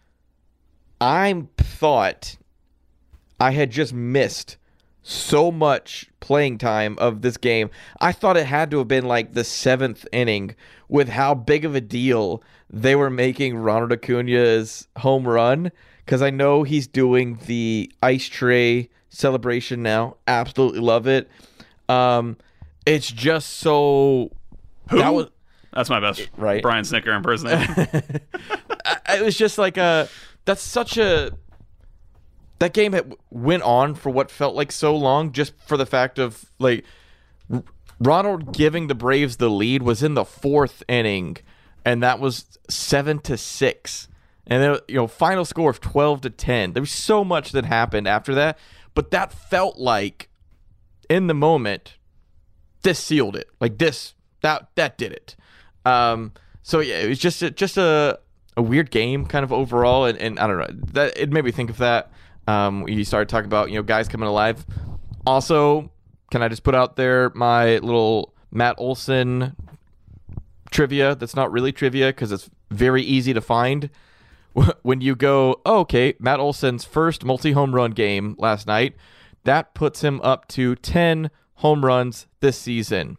Speaker 2: I thought I had just missed so much playing time of this game. I thought it had to have been like the seventh inning with how big of a deal they were making Ronald Acuna's home run, because I know he's doing the ice tray celebration now. Absolutely love it. Um, it's just so...
Speaker 3: Who?
Speaker 2: That was,
Speaker 3: That's my best
Speaker 2: right?
Speaker 3: Brian Snicker impersonation.
Speaker 2: It was just like a... That's such a... That game had went on for what felt like so long, just for the fact of, like, Ronald giving the Braves the lead was in the fourth inning, and that was seven to six. And then, you know, final score of twelve to ten. There was so much that happened after that, but that felt like, in the moment, this sealed it. Like, this, that that did it. Um, so, yeah, it was just a, just a, a weird game kind of overall, and, and I don't know. That it made me think of that. Um, you started talking about, you know, guys coming alive. Also, can I just put out there my little Matt Olson trivia that's not really trivia because it's very easy to find. When you go, oh, okay, Matt Olson's first multi-home run game last night, that puts him up to ten home runs this season.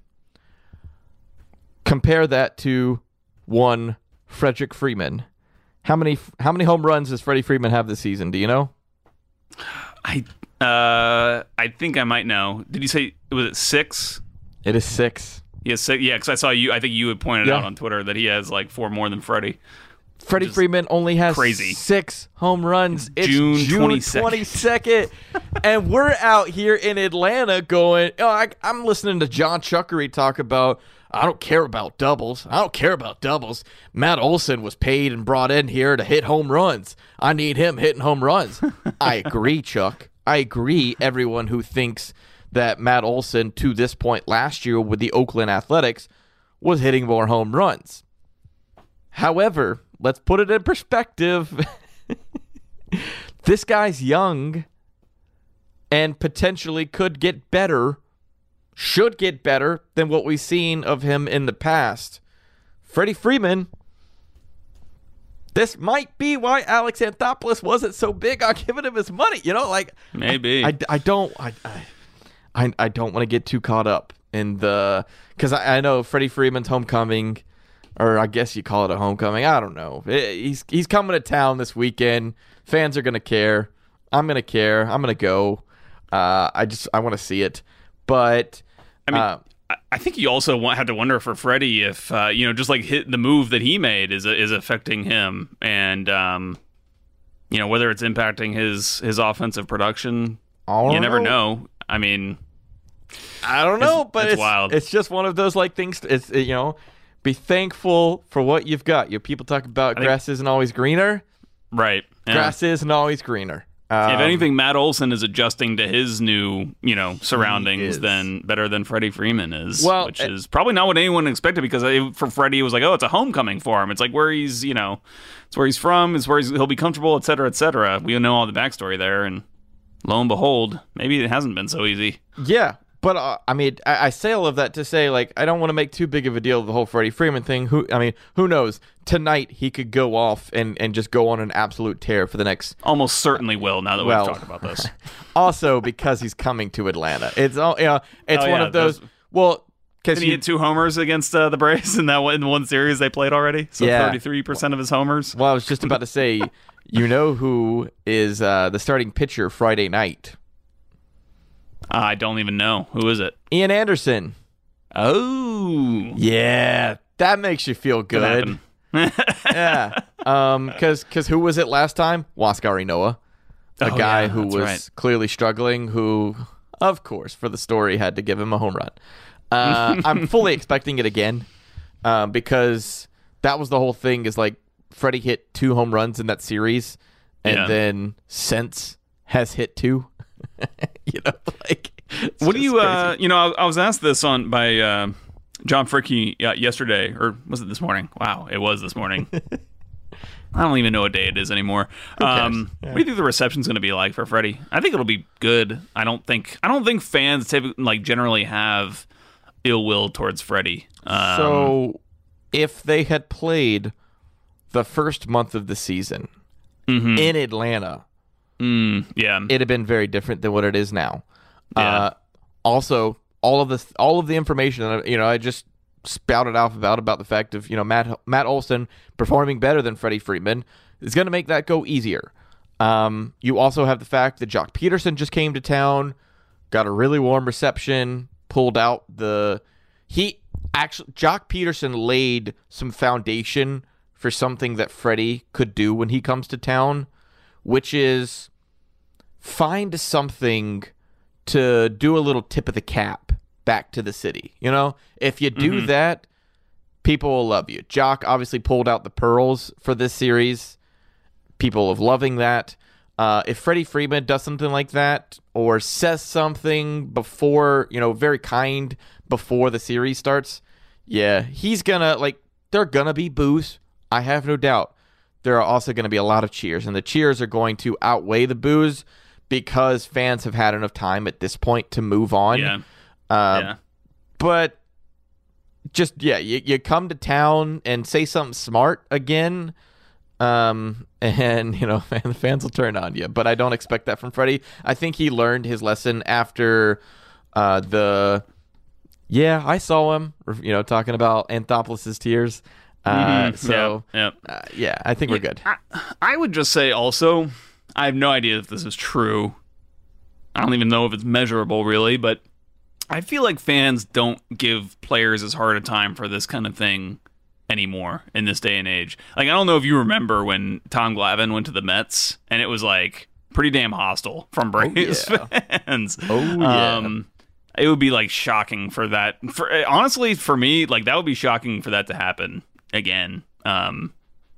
Speaker 2: Compare that to one Frederick Freeman. How many how many home runs does Freddie Freeman have this season? Do you know?
Speaker 3: I uh I think I might know. Did you say was it six?
Speaker 2: It is six.
Speaker 3: He has six. Yeah, because I saw you. I think you had pointed
Speaker 2: yeah.
Speaker 3: out on Twitter that he has like four more than Freddie.
Speaker 2: Freddie Freeman only has
Speaker 3: crazy.
Speaker 2: six home runs. It's
Speaker 3: June
Speaker 2: June twenty-second, and we're out here in Atlanta going. Oh, I, I'm listening to John Chuckery talk about. I don't care about doubles. I don't care about doubles. Matt Olson was paid and brought in here to hit home runs. I need him hitting home runs. I agree, Chuck. I agree, everyone who thinks that Matt Olson, to this point last year with the Oakland Athletics, was hitting more home runs. However, let's put it in perspective. This guy's young and potentially could get better. Should get better than what we've seen of him in the past. Freddie Freeman, this might be why Alex Anthopoulos wasn't so big on giving him his money. You know, like
Speaker 3: maybe
Speaker 2: I, I, I don't I I, I don't want to get too caught up in the because I, I know Freddie Freeman's homecoming, or I guess you call it a homecoming. I don't know. He's he's coming to town this weekend. Fans are gonna care. I'm gonna care. I'm gonna go. Uh, I just I want to see it, but.
Speaker 3: I mean,
Speaker 2: uh,
Speaker 3: I think you also want, had to wonder for Freddie if, uh, you know, just like hit the move that he made is is affecting him, and um, you know, whether it's impacting his his offensive production. You never know. know. I mean,
Speaker 2: I don't know,
Speaker 3: it's,
Speaker 2: but
Speaker 3: it's,
Speaker 2: it's
Speaker 3: wild.
Speaker 2: It's just one of those like things. It's you know, be thankful for what you've got. You know, people talk about I grass think, isn't always greener.
Speaker 3: Right.
Speaker 2: Yeah. Grass isn't always greener. Um,
Speaker 3: if anything, Matt Olson is adjusting to his new, you know, surroundings
Speaker 2: is.
Speaker 3: than better than Freddie Freeman is,
Speaker 2: Well,
Speaker 3: which
Speaker 2: uh,
Speaker 3: is probably not what anyone expected because it, for Freddie, it was like, oh, it's a homecoming for him. It's like where he's, you know, it's where he's from, it's where he's, he'll be comfortable, et cetera, et cetera. We know all the backstory there, and lo and behold, maybe it hasn't been so easy.
Speaker 2: Yeah. But, uh, I mean, I, I say all of that to say, like, I don't want to make too big of a deal of the whole Freddie Freeman thing. Who, I mean, who knows? Tonight, he could go off and, and just go on an absolute tear for the next...
Speaker 3: Almost certainly will, now that
Speaker 2: well,
Speaker 3: we've talked about this.
Speaker 2: Also, because he's coming to Atlanta. It's all, you know, it's
Speaker 3: Oh,
Speaker 2: one
Speaker 3: yeah,
Speaker 2: of those...
Speaker 3: those-
Speaker 2: Well, because
Speaker 3: Did he
Speaker 2: you...
Speaker 3: hit two homers against uh, the Braves in that one, in one series they played already? So
Speaker 2: Yeah.
Speaker 3: thirty-three percent of his homers.
Speaker 2: Well, I was just about to say, you know who is uh, the starting pitcher Friday night?
Speaker 3: Uh, I don't even know. Who is it?
Speaker 2: Ian Anderson.
Speaker 3: Oh.
Speaker 2: Yeah, that makes you feel good. Yeah. Um, because because who was it last time? Huascar Noah, a
Speaker 3: Oh,
Speaker 2: guy
Speaker 3: yeah,
Speaker 2: who
Speaker 3: that's
Speaker 2: was
Speaker 3: right.
Speaker 2: clearly struggling, who, of course, for the story, had to give him a home run. Uh, I'm fully expecting it again, uh, because that was the whole thing. Is like Freddie hit two home runs in that series, and
Speaker 3: Yeah.
Speaker 2: then since has hit two. You know, like it's
Speaker 3: What do
Speaker 2: just
Speaker 3: you,
Speaker 2: crazy.
Speaker 3: uh, you know, I, I was asked this on by uh, John Fricky uh, yesterday, or was it this morning? Wow, it was this morning. I don't even know what day it is anymore. Um,
Speaker 2: Yeah.
Speaker 3: What do you think the reception's going to be like for Freddie? I think it'll be good. I don't think I don't think fans typically, like generally have ill will towards Freddie. Um,
Speaker 2: So, if they had played the first month of the season
Speaker 3: mhm.
Speaker 2: in Atlanta,
Speaker 3: Mm, yeah,
Speaker 2: it'd have been very different than what it is now.
Speaker 3: Yeah.
Speaker 2: Uh, also, all of this, all of the information, uh, you know, I just spouted off about about the fact of you know Matt Matt Olson performing better than Freddie Freeman is going to make that go easier. Um, you also have the fact that Jock Peterson just came to town, got a really warm reception, pulled out the he actually Jock Peterson laid some foundation for something that Freddie could do when he comes to town, which is find something to do a little tip of the cap back to the city. You know, if you do
Speaker 3: Mhm.
Speaker 2: that, people will love you. Jock obviously pulled out the pearls for this series. People are loving that. Uh, if Freddie Freeman does something like that or says something before, you know, very kind before the series starts, yeah, he's gonna, like, they're gonna be boos. I have no doubt. There are also going to be a lot of cheers, and the cheers are going to outweigh the boos because fans have had enough time at this point to move on.
Speaker 3: yeah,
Speaker 2: Uh,
Speaker 3: yeah.
Speaker 2: But just, yeah, you, you come to town and say something smart again, um, and, you know, the fans will turn on you. But I don't expect that from Freddie. I think he learned his lesson after uh, the, yeah, I saw him, you know, talking about Anthopoulos' tears. Uh,
Speaker 3: Mhm.
Speaker 2: so,
Speaker 3: yeah, yeah.
Speaker 2: uh, yeah, I think we're good.
Speaker 3: I, I would just say also, I have no idea if this is true. I don't even know if it's measurable, really, but I feel like fans don't give players as hard a time for this kind of thing anymore in this day and age. Like, I don't know if you remember when Tom Glavine went to the Mets, and it was, like, pretty damn hostile from Braves
Speaker 2: yeah.
Speaker 3: fans.
Speaker 2: Oh, yeah.
Speaker 3: Um, it would be, like, shocking for that. For honestly, for me, like, that would be shocking for that to happen again, um,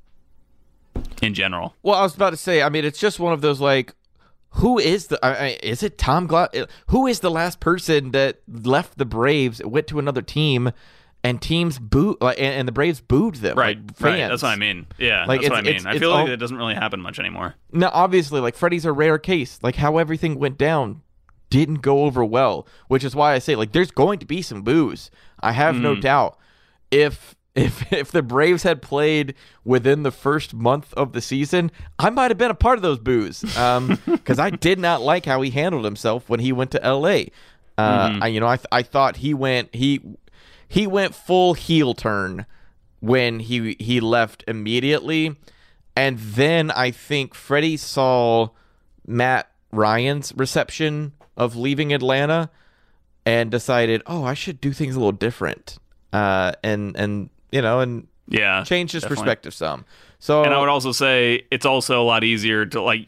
Speaker 3: in general.
Speaker 2: Well, I was about to say, I mean, it's just one of those, like, who is the, I, I, is it Tom Gla- Who is the last person that left the Braves, went to another team, and teams booed, like, and, and the Braves booed them?
Speaker 3: Right,
Speaker 2: like,
Speaker 3: right.
Speaker 2: fans.
Speaker 3: That's what I mean. Yeah,
Speaker 2: Like,
Speaker 3: that's what I
Speaker 2: it's-
Speaker 3: mean.
Speaker 2: it's-
Speaker 3: I
Speaker 2: it's
Speaker 3: feel like
Speaker 2: all-
Speaker 3: it doesn't really happen much anymore.
Speaker 2: Now, obviously, like, Freddie's a rare case. Like, how everything went down didn't go over well, which is why I say, like, there's going to be some boos. I have no
Speaker 3: Mm.
Speaker 2: doubt. If if if the Braves had played within the first month of the season, I might have been a part of those boos, um, because I did not like how he handled himself when he went to L A. Uh,
Speaker 3: Mhm.
Speaker 2: I, you know, I th- I thought he went he he went full heel turn when he he left immediately, and then I think Freddie saw Matt Ryan's reception of leaving Atlanta and decided, oh, I should do things a little different, uh, and and you know, and
Speaker 3: Yeah,
Speaker 2: change his
Speaker 3: definitely.
Speaker 2: perspective some. So,
Speaker 3: And I would also say it's also a lot easier to, like,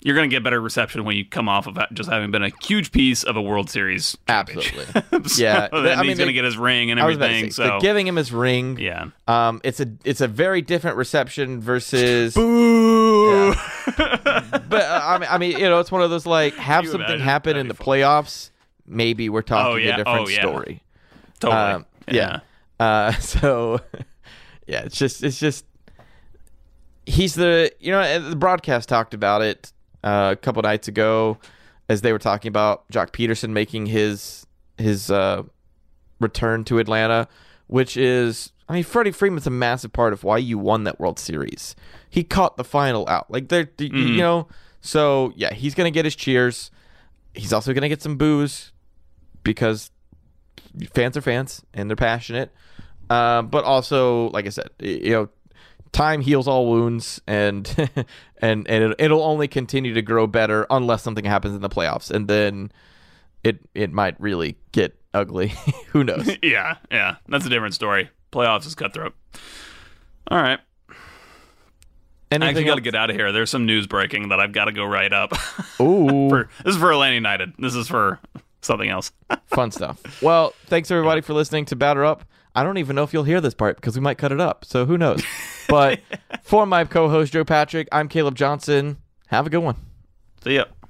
Speaker 3: You're going to get better reception when you come off of just having been a huge piece of a World Series.
Speaker 2: Absolutely.
Speaker 3: so
Speaker 2: yeah.
Speaker 3: Then
Speaker 2: I mean,
Speaker 3: he's going to get his ring and
Speaker 2: I was about to
Speaker 3: everything.
Speaker 2: say,
Speaker 3: So
Speaker 2: they're giving him his ring.
Speaker 3: yeah.
Speaker 2: Um, it's a it's a very different reception versus.
Speaker 3: Boo!
Speaker 2: Yeah. But uh, I mean, I mean, you know, it's one of those like have
Speaker 3: you
Speaker 2: something
Speaker 3: imagine?
Speaker 2: happen
Speaker 3: That'd
Speaker 2: in
Speaker 3: be
Speaker 2: the
Speaker 3: fun.
Speaker 2: playoffs. Maybe we're talking
Speaker 3: Oh, yeah.
Speaker 2: a different
Speaker 3: Oh, yeah.
Speaker 2: story.
Speaker 3: Totally.
Speaker 2: Um, yeah. Uh, so, yeah, it's just it's just he's the you know the broadcast talked about it uh, a couple nights ago as they were talking about Jock Peterson making his his uh, return to Atlanta, which is I mean Freddie Freeman's a massive part of why you won that World Series. He caught the final out, like they're mm-hmm. you know. So yeah, he's gonna get his cheers. He's also gonna get some boos because fans are fans and they're passionate. Uh, but also, like I said, you know, time heals all wounds, and and and it, it'll only continue to grow better unless something happens in the playoffs, and then it it might really get ugly. Who knows?
Speaker 3: yeah, yeah, that's a different story. Playoffs is cutthroat. All right.
Speaker 2: Anything
Speaker 3: I actually got to
Speaker 2: else?
Speaker 3: get out of here. There's some news breaking that I've got to go write up.
Speaker 2: Ooh,
Speaker 3: for, this is for Atlanta United. This is for something else.
Speaker 2: Fun stuff. Well, thanks everybody for listening to Batter Up. I don't even know if you'll hear this part because we might cut it up, so who knows? But for my co-host Joe Patrick, I'm Caleb Johnson. Have a good one.
Speaker 3: See ya.